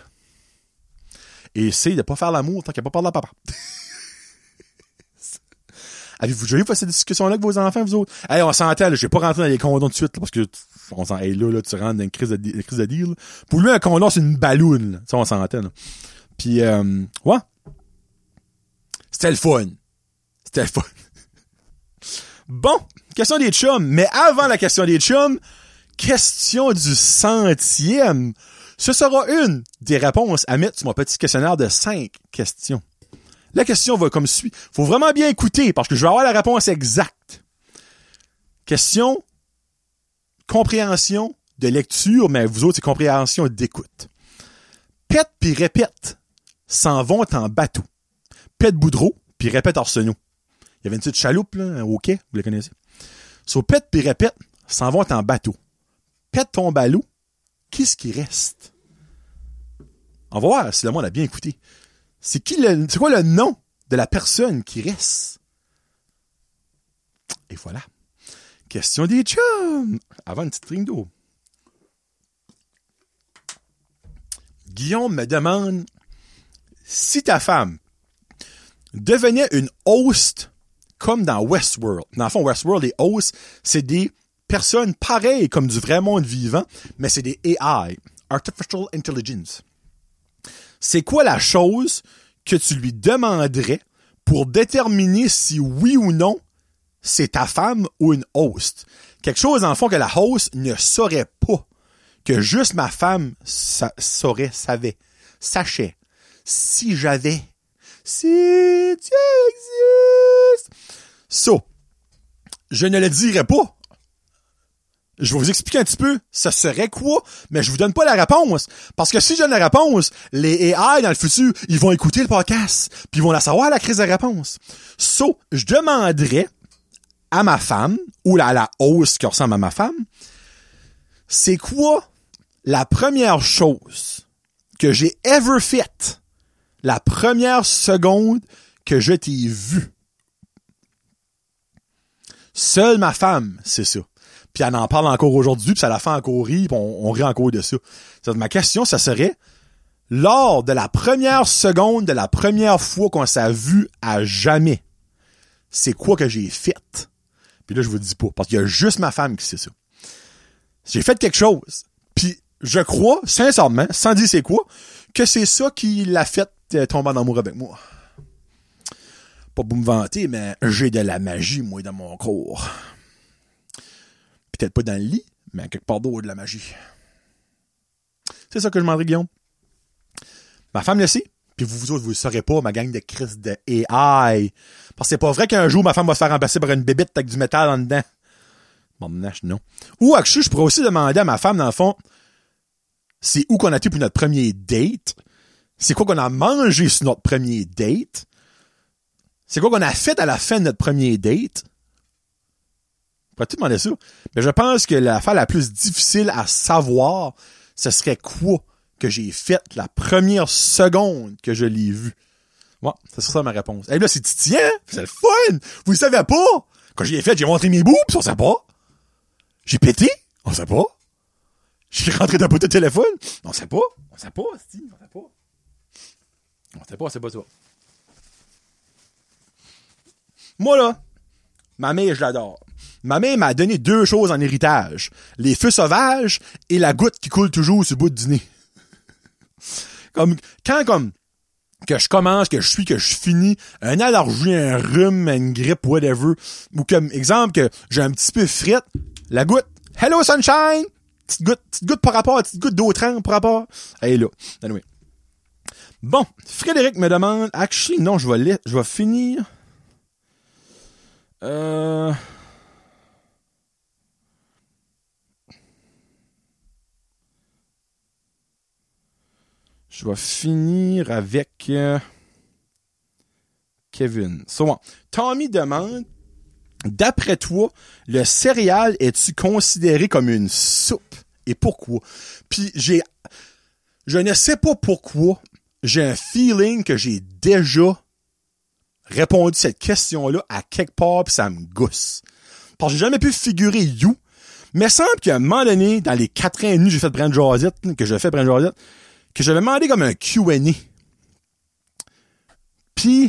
Et c'est de pas faire l'amour tant qu'il n'y a pas parlé à papa. Avez-vous déjà eu cette discussion-là avec vos enfants, vous autres? Hey, on s'entend, là, je vais pas rentrer dans les condoms tout de suite, là, parce que, on s'en, hey, là, là, tu rentres dans une crise de, une crise de deal, là. Pour lui, un condom, c'est une balloune, là. Ça, on s'entend, là. Puis, euh, ouais. C'était le fun. C'était le fun. Bon, question des chums. Mais avant la question des chums, question du centième. Ce sera une des réponses à mettre sur mon petit questionnaire de cinq questions. La question va comme suit. Faut vraiment bien écouter parce que je vais avoir la réponse exacte. Question compréhension de lecture, mais vous autres, c'est compréhension d'écoute. Pète puis répète s'en vont en bateau. Pète Boudreau puis répète Arsenault. Il y avait une petite chaloupe là, au quai, vous la connaissez. So, pète puis répète s'en vont en bateau. Pète ton ballot, qu'est-ce qui reste? On va voir si le monde a bien écouté. C'est qui le, c'est quoi le nom de la personne qui reste? Et voilà. Question des chums. Avant une petite ring d'eau. Guillaume me demande si ta femme devenait une host comme dans Westworld. Dans le fond, Westworld, les hosts, c'est des personnes pareilles comme du vrai monde vivant, mais c'est des A I, Artificial Intelligence. C'est quoi la chose que tu lui demanderais pour déterminer si oui ou non c'est ta femme ou une host? Quelque chose, en fond, que la host ne saurait pas. Que juste ma femme sa- saurait, savait, sachait. Si j'avais. Si tu existes. So, je ne le dirais pas. Je vais vous expliquer un petit peu, ça serait quoi, mais je vous donne pas la réponse. Parce que si je donne la réponse, les A I dans le futur, ils vont écouter le podcast, puis ils vont la savoir, la crise de réponse. So, je demanderais à ma femme, ou à la host qui ressemble à ma femme, c'est quoi la première chose que j'ai ever faite, la première seconde que je t'ai vue? Seule ma femme, c'est ça. Puis elle en parle encore aujourd'hui, puis ça la fait encore rire, puis on, on rit encore de ça. Donc, ma question, ça serait, lors de la première seconde, de la première fois qu'on s'est vu à jamais, c'est quoi que j'ai fait? Puis là, je vous le dis pas, parce qu'il y a juste ma femme qui sait ça. J'ai fait quelque chose, puis je crois, sincèrement, sans dire c'est quoi, que c'est ça qui l'a fait euh, tomber en amour avec moi. Pas pour me vanter, mais j'ai de la magie, moi, dans mon corps. Peut-être pas dans le lit, mais quelque part d'autre, de la magie. C'est ça que je demanderais, Guillaume. Ma femme le sait, puis vous, vous autres, vous le saurez pas, ma gang de Chris de A I. Parce que c'est pas vrai qu'un jour, ma femme va se faire remplacer par une bébête avec du métal en dedans. Bon, non. Ou, actually, je pourrais aussi demander à ma femme, dans le fond, c'est où qu'on a été pour notre premier date? C'est quoi qu'on a mangé sur notre premier date? C'est quoi qu'on a fait à la fin de notre premier date? Je pourrais te demander ça. Mais je pense que l'affaire la plus difficile à savoir, ce serait quoi que j'ai fait la première seconde que je l'ai vu. Ouais, c'est ça ma réponse. Et là, c'est titillant, c'est le fun! Vous le savez pas! Quand j'ai fait, j'ai montré mes boobs, on sait pas. J'ai pété, on sait pas. J'ai rentré dans le poteau de téléphone, on sait pas. On sait pas, Steve, on sait pas. On sait pas, c'est pas ça. Moi, là, ma mère, je l'adore. Ma mère m'a donné deux choses en héritage. Les feux sauvages et la goutte qui coule toujours sur le bout du nez. Comme, quand, comme, que je commence, que je suis, que je finis, un allergie, un rhume, une grippe, whatever, ou comme, exemple, que j'ai un petit peu frette, la goutte, hello sunshine! Petite goutte, petite goutte par rapport, petite goutte d'eau trempe par rapport. Elle est là. Anyway. Bon, Frédéric me demande, actually, non, je vais, la- je vais finir. Euh... Je vais finir avec euh, Kevin. So, bon. Tommy demande, d'après toi, le céréal est-tu considéré comme une soupe? Et pourquoi? Puis j'ai, je ne sais pas pourquoi, j'ai un feeling que j'ai déjà répondu cette question-là à quelque part, puis ça me gousse. Parce que j'ai jamais pu figurer you, mais il semble qu'à un moment donné, dans les quatre ans et demi que j'ai fait Brand Josette, que j'ai fait Brand Josette, que j'avais demandé comme un Q and A. Puis,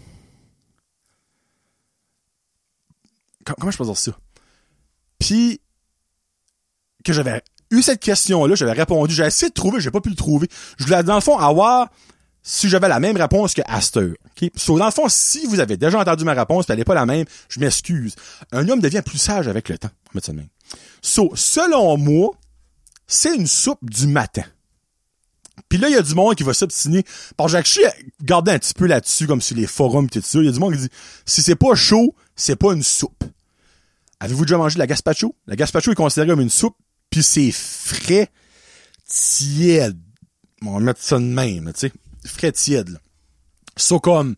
comment je peux dire ça? Puis, que j'avais eu cette question-là, j'avais répondu, j'ai essayé de trouver, j'ai pas pu le trouver. Je voulais, dans le fond, avoir si j'avais la même réponse que Astor. Okay? So, dans le fond, si vous avez déjà entendu ma réponse, puis elle n'est pas la même, je m'excuse. Un homme devient plus sage avec le temps. On va mettre ça de même. So, selon moi, c'est une soupe du matin. Puis là, il y a du monde qui va s'obstiner. Parce que j'ai regardé un petit peu là-dessus, comme sur les forums et tout ça. Il y a du monde qui dit, si c'est pas chaud, c'est pas une soupe. Avez-vous déjà mangé de la gazpacho? La gazpacho est considérée comme une soupe, puis c'est frais, tiède. On va mettre ça de même, tu sais. Frais, tiède, là. Ça, comme...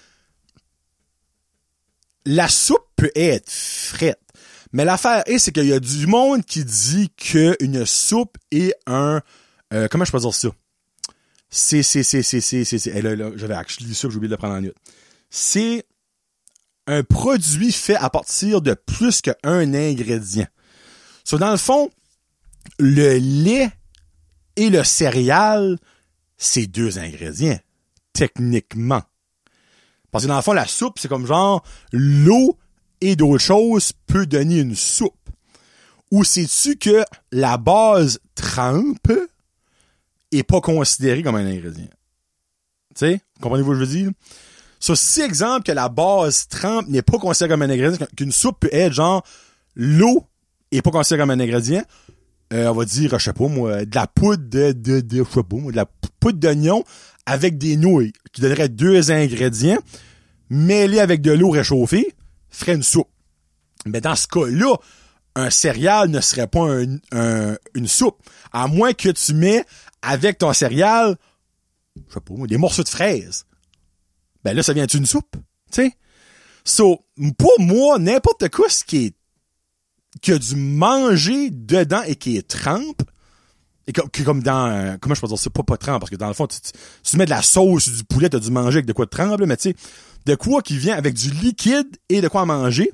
La soupe peut être frette. Mais l'affaire est, c'est qu'il y a du monde qui dit qu'une soupe est un... Euh, comment je peux dire ça? C'est, c'est, c'est, c'est, c'est, c'est, c'est... Là, là, j'avais actually ça, j'ai oublié de le prendre en note. C'est un produit fait à partir de plus qu'un ingrédient. So, dans le fond, le lait et le céréal, c'est deux ingrédients, techniquement. Parce que dans le fond, la soupe, c'est comme genre, l'eau et d'autres choses peut donner une soupe. Ou sais-tu que la base trempe est pas considérée comme un ingrédient? Tu sais, comprenez-vous ce que je veux dire? So, si exemple que la base trempe n'est pas considérée comme un ingrédient, qu'une soupe peut être genre, l'eau est pas considérée comme un ingrédient, euh, on va dire, je sais pas moi, de la poudre de, de, de, je sais pas moi, de la poudre d'oignon avec des nouilles, qui donnerait deux ingrédients, mêlés avec de l'eau réchauffée, ferait une soupe. Mais dans ce cas-là, un céréal ne serait pas un, un, une soupe. À moins que tu mets avec ton céréal, je sais pas moi, des morceaux de fraises. Ben là, ça vient d'une soupe, tu sais. So, pour moi, n'importe quoi, ce qui est, qui a du manger dedans et qui est trempe, et comme, comme dans, euh, comment je peux dire ça, pas pas trempe, parce que dans le fond, tu, tu, tu mets de la sauce, du poulet, t'as dû manger avec de quoi de trempe, là, mais tu sais, de quoi qui vient avec du liquide et de quoi à manger,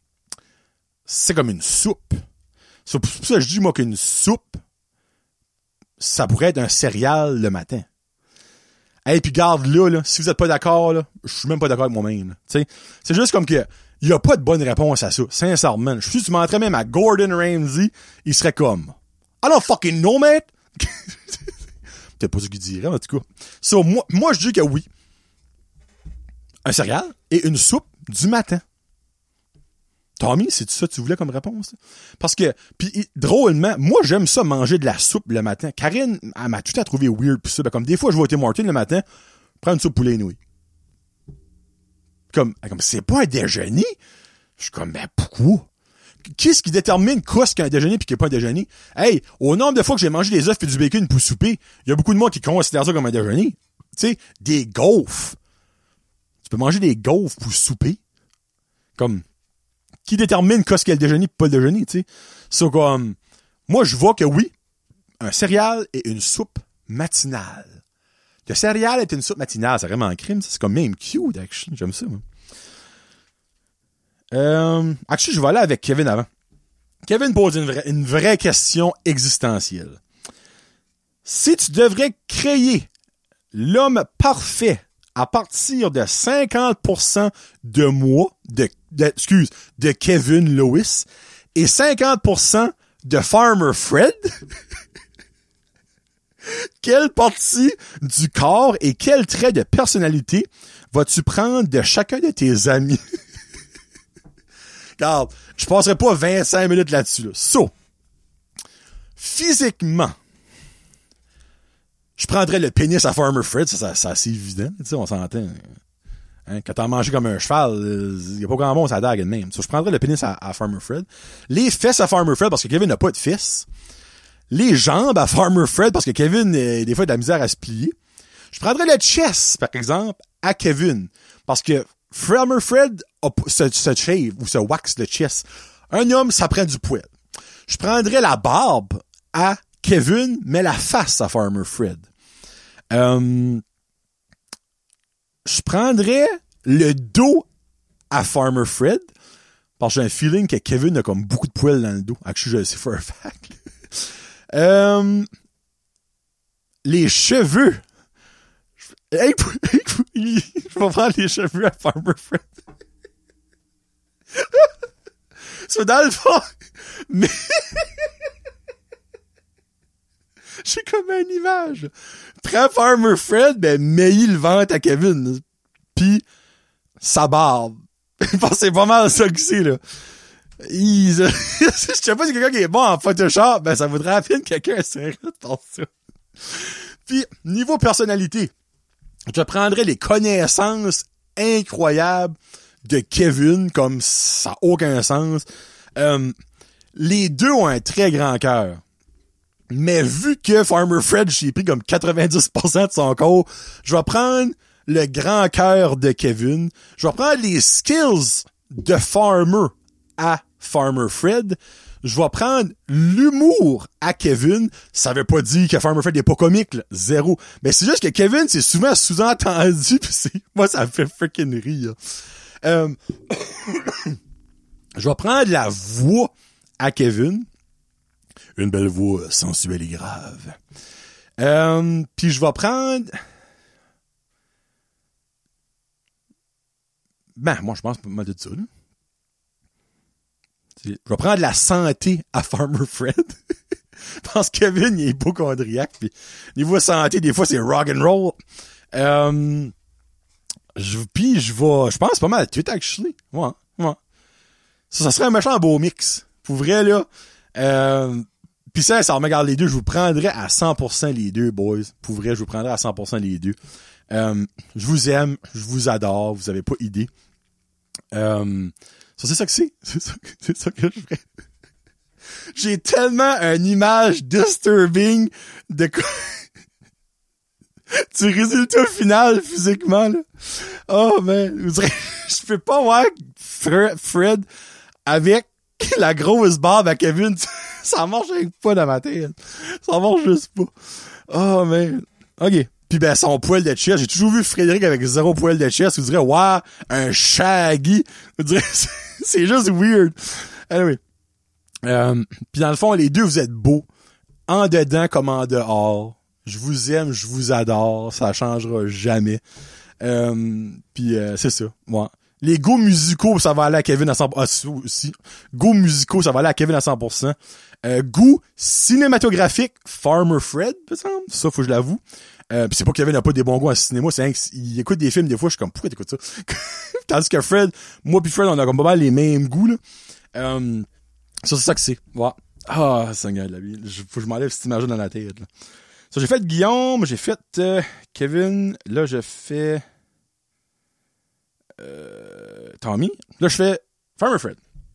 c'est comme une soupe. C'est pour ça que je dis, moi, qu'une soupe, ça pourrait être un céréal le matin. Hey, puis garde là, là, si vous êtes pas d'accord, là, je suis même pas d'accord avec moi-même. Tu sais, c'est juste comme que il y a pas de bonne réponse à ça. Sincèrement, je suis tu m'entrais même à Gordon Ramsay, il serait comme I don't fucking know, mate. Peut-être pas ce qu'il dirait, en tout cas. So, moi, moi, je dis que oui. Un céréal et une soupe du matin. Tommy, c'est ça que tu voulais comme réponse? Parce que, pis drôlement, moi, j'aime ça manger de la soupe le matin. Karine, elle m'a tout à trouvé weird pis ça. Ben, comme des fois, je vais au Tim Hortons le matin, prendre une soupe poulet et nouilles. Comme, comme, c'est pas un déjeuner? Je suis comme, ben, pourquoi? Qu'est-ce qui détermine quoi ce qu'est un déjeuner pis qui est pas un déjeuner? Hey, au nombre de fois que j'ai mangé des œufs et du bacon pour souper, il y a beaucoup de monde qui considèrent ça comme un déjeuner. Tu sais, des gaufres. Tu peux manger des gaufres pour souper. Comme, qui détermine qu'est-ce qu'est le déjeuner pis pas le déjeuner, tu sais. So, comme, moi, je vois que oui, un céréal et une soupe matinale. Le céréal est une soupe matinale, c'est vraiment un crime, c'est comme même cute, actually. J'aime ça, moi. Euh, actually, je vais aller avec Kevin avant. Kevin pose une vraie, une vraie question existentielle. Si tu devrais créer l'homme parfait à partir de cinquante pour cent de moi, de, de, excuse, de Kevin Lewis, et cinquante pour cent de Farmer Fred, quelle partie du corps et quel trait de personnalité vas-tu prendre de chacun de tes amis? Regarde, je passerai pas vingt-cinq minutes là-dessus. Là. So, physiquement, je prendrais le pénis à Farmer Fred, ça, ça, c'est assez évident, tu sais, on s'entend. Hein, quand t'en manges comme un cheval, il y a pas grand monde, ça dague de même. So, je prendrais le pénis à, à Farmer Fred. Les fesses à Farmer Fred, parce que Kevin n'a pas de fesses. Les jambes à Farmer Fred, parce que Kevin, euh, des fois, a de la misère à se plier. Je prendrais le chest, par exemple, à Kevin, parce que Farmer Fred a, se, se shave ou se wax le chest. Un homme, ça prend du poil. Je prendrais la barbe à Kevin, mais la face à Farmer Fred. Euh, je prendrais le dos à Farmer Fred, parce que j'ai un feeling que Kevin a comme beaucoup de poils dans le dos. Actually, je le sais for a fact. euh, les cheveux. Hey, je vais prendre les cheveux à Farmer Fred. C'est dans le fond. Mais j'ai comme une image. Prends Farmer Fred, ben, mets le ventre à Kevin. Pis, sa barbe. Parce que c'est pas mal ça que c'est, là. Il, je sais pas si quelqu'un qui est bon en Photoshop, ben, ça voudrait à peine quelqu'un essaierait de faire ça. Puis, niveau personnalité, je prendrais les connaissances incroyables de Kevin, comme ça n'a aucun sens. Euh, les deux ont un très grand cœur. Mais vu que Farmer Fred, j'ai pris comme quatre-vingt-dix pour cent de son corps, je vais prendre le grand cœur de Kevin. Je vais prendre les skills de Farmer à Farmer Fred. Je vais prendre l'humour à Kevin. Ça veut pas dire que Farmer Fred est pas comique, là. Zéro. Mais c'est juste que Kevin, c'est souvent sous-entendu, pis c'est, moi, ça me fait freaking rire. Euh, je vais prendre la voix à Kevin. Une belle voix sensuelle et grave. Euh, puis je vais prendre... Ben, moi, je pense pas mal de ça, là. Je vais prendre la santé à Farmer Fred. Je pense que Kevin, il est hypochondriaque. Puis niveau santé, des fois, c'est rock and roll. Euh, je, puis je vais... Je pense pas mal à tout, actually. Ouais, ouais. Ça, ça serait un méchant beau mix. Pour vrai, là... Euh, Pis ça, ça regarde les deux, je vous prendrais à cent pour cent les deux, boys. Pour vrai, je vous prendrais à cent pour cent les deux. Euh, je vous aime, je vous adore, vous avez pas idée. Euh, ça, c'est ça que c'est. C'est ça, c'est ça que je ferais. J'ai tellement une image disturbing de quoi... du résultat final, physiquement, là. Oh, man. Vous direz, je peux pas voir Fred avec la grosse barbe à Kevin. Ça marche pas dans ma tête. Ça marche juste pas. Oh, man. OK. Puis ben, son poil de chest. J'ai toujours vu Frédéric avec zéro poil de chest. Vous direz, wow, un shaggy. Vous direz, c'est juste weird. Anyway. Euh, puis dans le fond, les deux, vous êtes beaux. En dedans comme en dehors. Je vous aime, je vous adore. Ça changera jamais. Euh, puis euh, c'est ça. Ouais. Les goûts musicaux, ça va aller à Kevin à cent pour cent. Ah, aussi. Goûts musicaux, ça va aller à Kevin à cent pour cent. Euh, goût cinématographique, Farmer Fred, peut être. Ça, faut que je l'avoue. Euh, pis c'est pas que Kevin n'a pas des bons goûts en cinéma, c'est qu'il écoute des films, des fois, je suis comme, pourquoi t'écoutes ça? Tandis que Fred, moi pis Fred, on a comme pas mal les mêmes goûts, là. Euh, ça, c'est ça que c'est. Ouais. Ah, Seigneur de la vie. Faut que je m'enlève cette image dans la tête, là. Ça, j'ai fait Guillaume, j'ai fait euh, Kevin, là, je fais... Euh, Tommy. Là, je fais Farmer Fred.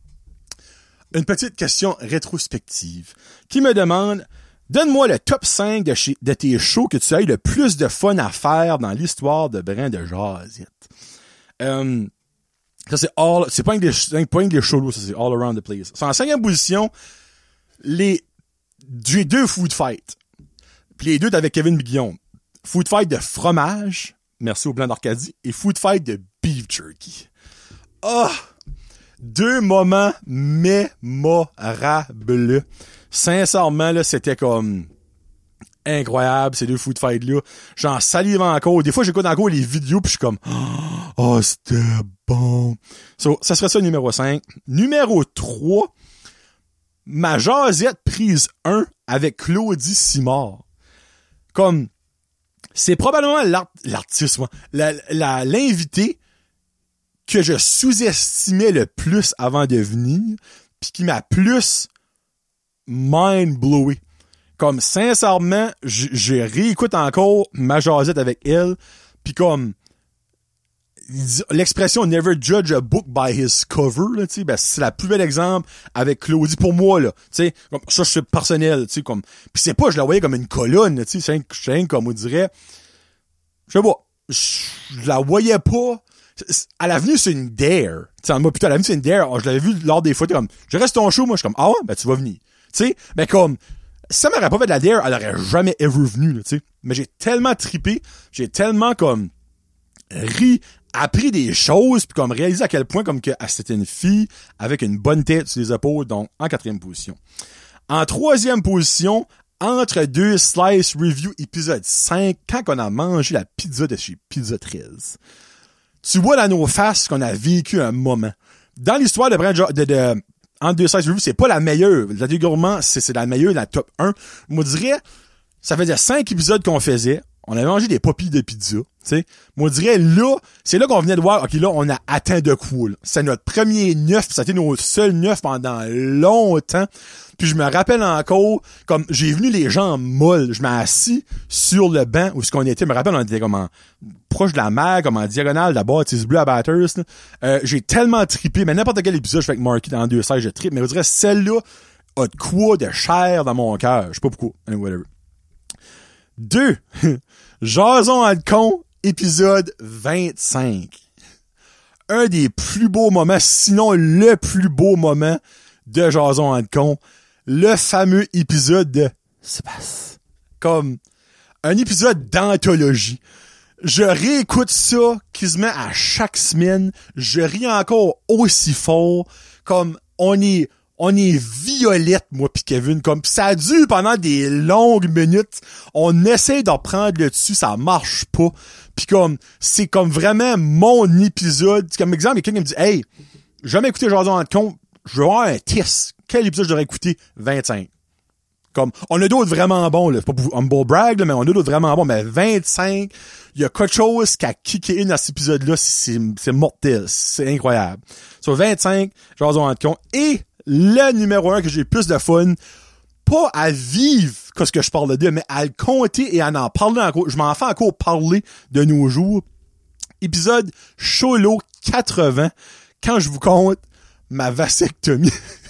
Une petite question rétrospective qui me demande, donne-moi le top cinq de, chez, de tes shows que tu as eu le plus de fun à faire dans l'histoire de Brin de Jazette. Euh, ça, c'est all, c'est pas un des, pas un des shows, ça, c'est all around the place. C'est en cinquième position, les, j'ai deux food fights. Puis les deux, t'es avec Kevin et Guillaume. Food fight de fromage, merci au blanc d'Arcadie, et food fight de beef jerky. Oh! Deux moments mémorables. Sincèrement, là, c'était comme incroyable, ces deux food fights-là. J'en salive encore. Des fois, j'écoute encore les vidéos pis je suis comme, oh, c'était bon. So, ça serait ça, numéro cinq. Numéro trois, ma jasette prise un avec Claudie Simard. Comme, c'est probablement l'art, l'artiste, moi, la, la, l'invité que je sous-estimais le plus avant de venir, pis qui m'a plus mind-blowé. Comme, sincèrement, je, je réécoute encore ma jasette avec elle, pis comme, l'expression « never judge a book by his cover », là, tu sais, ben, c'est la plus belle exemple avec Claudie, pour moi, là, tu sais, comme, ça, c'est personnel, tu sais, comme, pis c'est pas, je la voyais comme une colonne, tu sais, c'est comme on dirait, je sais pas, je la voyais pas. À l'avenue, c'est une dare. Tu sais, moi, putain, à l'avenue, c'est une dare. Je l'avais vu lors des fois, comme, je reste ton show, moi, je suis comme, ah ouais, ben, tu vas venir. Tu sais, ben, comme, si ça m'aurait pas fait de la dare, elle aurait jamais ever venu, là, tu sais. Mais j'ai tellement trippé, j'ai tellement, comme, ri, appris des choses, puis comme, réalisé à quel point, comme, que ah, c'était une fille avec une bonne tête sur les épaules, donc, en quatrième position. En troisième position, entre deux Slice Review épisode cinq, quand on a mangé la pizza de chez Pizza treize. Tu vois dans nos faces qu'on a vécu un moment. Dans l'histoire de Brand de, de entre deux Slice Review, c'est pas la meilleure. La gourmand, c'est, c'est la meilleure, la top un. Moi, je dirais, ça faisait cinq épisodes qu'on faisait. On avait mangé des poppies de pizza. Tu sais, moi, je dirais, là, c'est là qu'on venait de voir, OK, là, on a atteint de quoi, là. C'est notre premier neuf, ça a été nos seuls neuf pendant longtemps. Puis je me rappelle encore, comme, j'ai venu les gens molles. Je m'ai assis sur le banc où ce qu'on était. Je me rappelle, on était comme en, proche de la mer, comme en diagonale de la bâtisse bleue à Bathurst, là. Euh, j'ai tellement trippé, mais n'importe quel épisode, je fais avec Marky dans deux seize, je trippe. Mais je dirais, celle-là a de quoi de chair dans mon cœur. Je sais pas pourquoi. Anyway, whatever. Deux. Jason à le con. Épisode vingt-cinq. Un des plus beaux moments, sinon le plus beau moment de Jason en con. Le fameux épisode de Space. Comme un épisode d'anthologie. Je réécoute ça quasiment à chaque semaine. Je ris encore aussi fort. Comme on est... On est violette, moi pis Kevin, comme ça a dû pendant des longues minutes. On essaie d'en prendre le dessus, ça marche pas. Puis comme c'est comme vraiment mon épisode. Comme exemple, il y a quelqu'un qui me dit hey, j'ai jamais écouté Jason en con, je veux avoir un test. Quel épisode je devrais écouter? vingt-cinq. Comme on a d'autres vraiment bons, là. C'est pas pour humble brag, là, mais on a d'autres vraiment bons. Mais vingt-cinq, il y a quelque chose qui a kické in dans cet épisode-là, c'est, c'est mortel. C'est incroyable. Sur vingt-cinq, Jason en con. Et le numéro un que j'ai plus de fun, pas à vivre que ce que je parle de, mais à le compter et à en parler encore. Je m'en fais encore parler de nos jours. Épisode Cholo quatre-vingts, quand je vous compte ma vasectomie.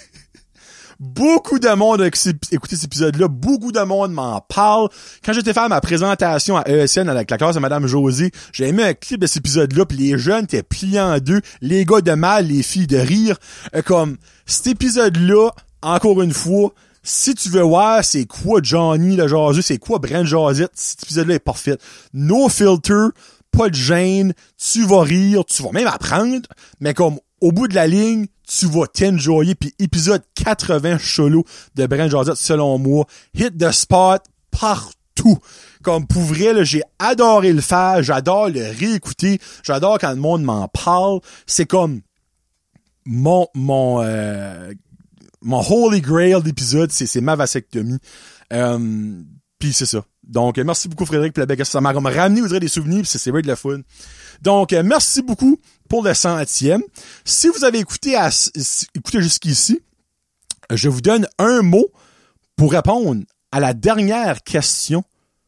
Beaucoup de monde a écouté cet épisode-là. Beaucoup de monde m'en parle. Quand j'étais faire ma présentation à E S N avec la classe de Madame Josée, j'ai mis un clip de cet épisode-là, puis les jeunes étaient pliés en deux. Les gars de mal, les filles de rire. Euh, comme, cet épisode-là, encore une fois, si tu veux voir c'est quoi Johnny le jaseux, c'est quoi Brent Josette, cet épisode-là est parfait. No filter, pas de gêne, tu vas rire, tu vas même apprendre, mais comme, au bout de la ligne, tu vas t'enjoyer. Puis épisode quatre-vingts Cholo de Brent Josette, selon moi, hit the spot partout. Comme pour vrai, là, j'ai adoré le faire, j'adore le réécouter, j'adore quand le monde m'en parle. C'est comme mon mon euh, mon holy grail d'épisode, c'est, c'est ma vasectomie. Euh, puis c'est ça. Donc, merci beaucoup Frédéric Plebec. Ça m'a ramené, vous direz, des souvenirs, puis c'est, c'est vrai de la fun. Donc, euh, merci beaucoup pour le centième. Si vous avez écouté, à, écouté jusqu'ici, je vous donne un mot pour répondre à la dernière question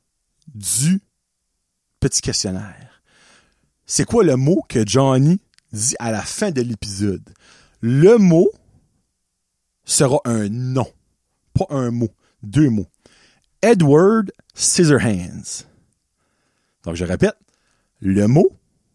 du petit questionnaire. C'est quoi le mot que Johnny dit à la fin de l'épisode? Le mot sera un nom, pas un mot, deux mots. Edward Scissorhands. Donc, je répète, le mot,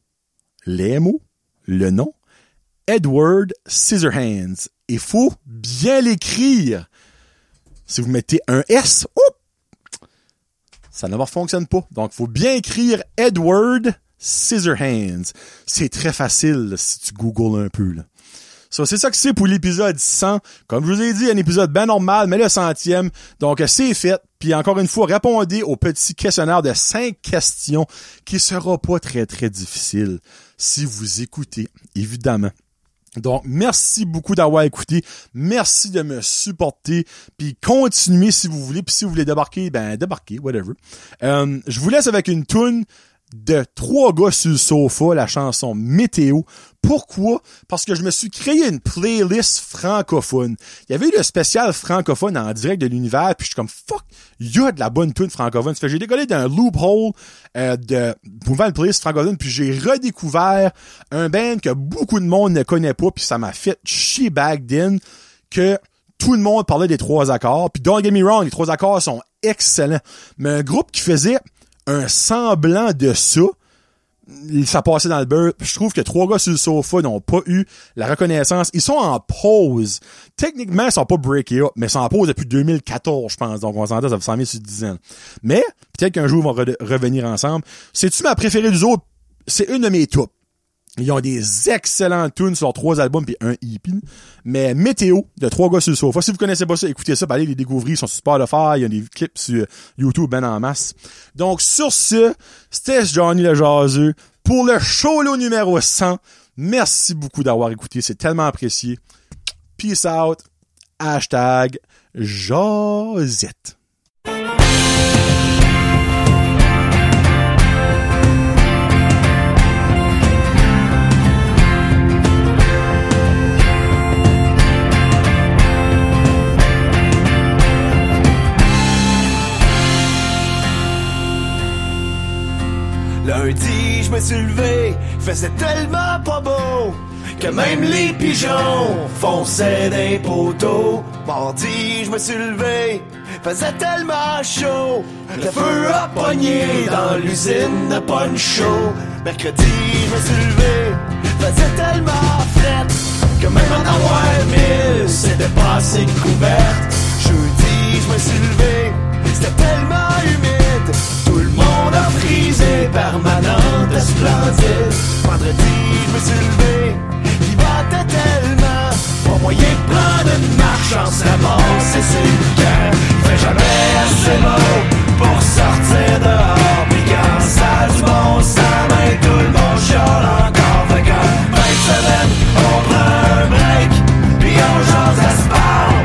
les mots, le nom, Edward Scissorhands. Il faut bien l'écrire. Si vous mettez un S, oup, ça ne fonctionne pas. Donc, il faut bien écrire Edward Scissorhands. C'est très facile si tu googles un peu, là. So, c'est ça que c'est pour l'épisode cent. Comme je vous ai dit, un épisode bien normal, mais le centième. Donc, c'est fait. Puis encore une fois, répondez au petit questionnaire de cinq questions qui sera pas très, très difficile si vous écoutez, évidemment. Donc, merci beaucoup d'avoir écouté. Merci de me supporter. Puis continuez si vous voulez. Puis si vous voulez débarquer, ben débarquez, whatever. Euh, je vous laisse avec une toune de Trois gars sur le sofa, la chanson Météo. Pourquoi? Parce que je me suis créé une playlist francophone. Il y avait eu le spécial francophone en direct de l'univers, puis je suis comme fuck, il y a de la bonne tune francophone. Ça fait que j'ai décollé d'un loophole euh, de nouvelle playlist francophone, puis j'ai redécouvert un band que beaucoup de monde ne connaît pas, puis ça m'a fait chier back then que tout le monde parlait des trois accords. Puis don't get me wrong, les trois accords sont excellents. Mais un groupe qui faisait un semblant de ça, ça passait dans le beurre. Je trouve que Trois gars sur le sofa n'ont pas eu la reconnaissance. Ils sont en pause. Techniquement, ils sont pas breaké up, mais ils sont en pause depuis deux mille quatorze, je pense. Donc, on s'entend, ça va s'en venir sur dix ans. Mais, peut-être qu'un jour, ils vont re- revenir ensemble. C'est-tu ma préférée des autres? C'est une de mes tops. Ils ont des excellentes tunes sur leurs trois albums puis un E P. Mais Météo, de Trois gars sur le sofa. Si vous connaissez pas ça, écoutez ça, allez les découvrir. Ils sont sur Spotify. Il y a des clips sur YouTube ben en masse. Donc, sur ce, c'était Johnny le jaseux pour le Cholo numéro cent. Merci beaucoup d'avoir écouté. C'est tellement apprécié. Peace out. Hashtag Josette. Lundi, je me suis levé, faisait tellement pas beau que même les pigeons fonçaient d'un poteau. Mardi, je me suis levé, faisait tellement chaud, le feu a pogné dans l'usine de Poncho. Mercredi, je me suis levé, faisait tellement fret que même en avoir mille, c'était pas assez couverte. Jeudi, je me suis levé, c'était tellement humide, tout le monde a frisé, permanente splendide. Vendredi, je me suis levé, il battait tellement, pas moyen de prendre une marche en se ramasser sur le camp. Il fait jamais assez beau pour sortir dehors, pis quand ça a du bon sang, ben tout le monde chiale encore. Fait qu'en fin de semaine, on prend un break, pis on jase à sport.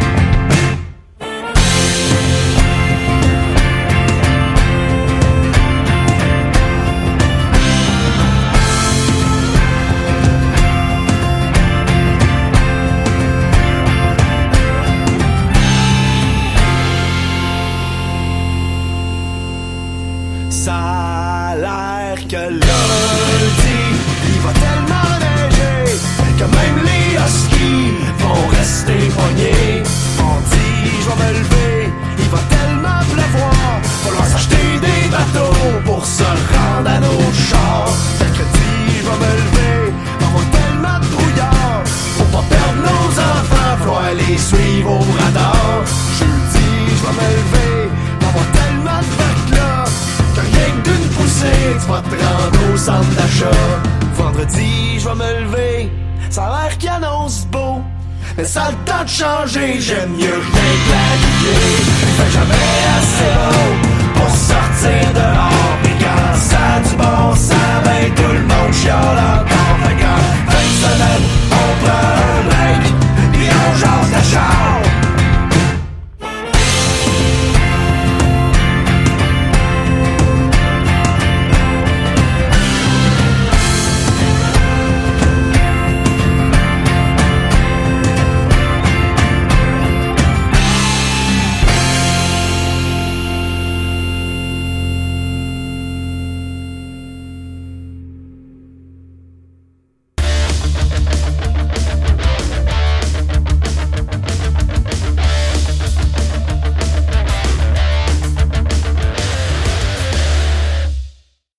Ça a l'air que lundi, il va tellement neiger que même les huskies vont rester pognés. Mardi, je vais me lever, il va tellement pleuvoir, falloir s'acheter des bateaux pour se rendre à nos chars. Mercredi, je vais me lever, on va tellement de brouillard, pour pas perdre nos enfants, falloir les suivre au radar. Jeudi, je vais me lever, on va tellement de verglas, rien que d'une poussée, tu vas te rendre au centre d'achat. Vendredi, je vais me lever, ça a l'air qu'il annonce beau, mais ça a le temps de changer, j'aime mieux rien planifier. Il fait jamais assez beau pour sortir dehors, mais quand ça a du bon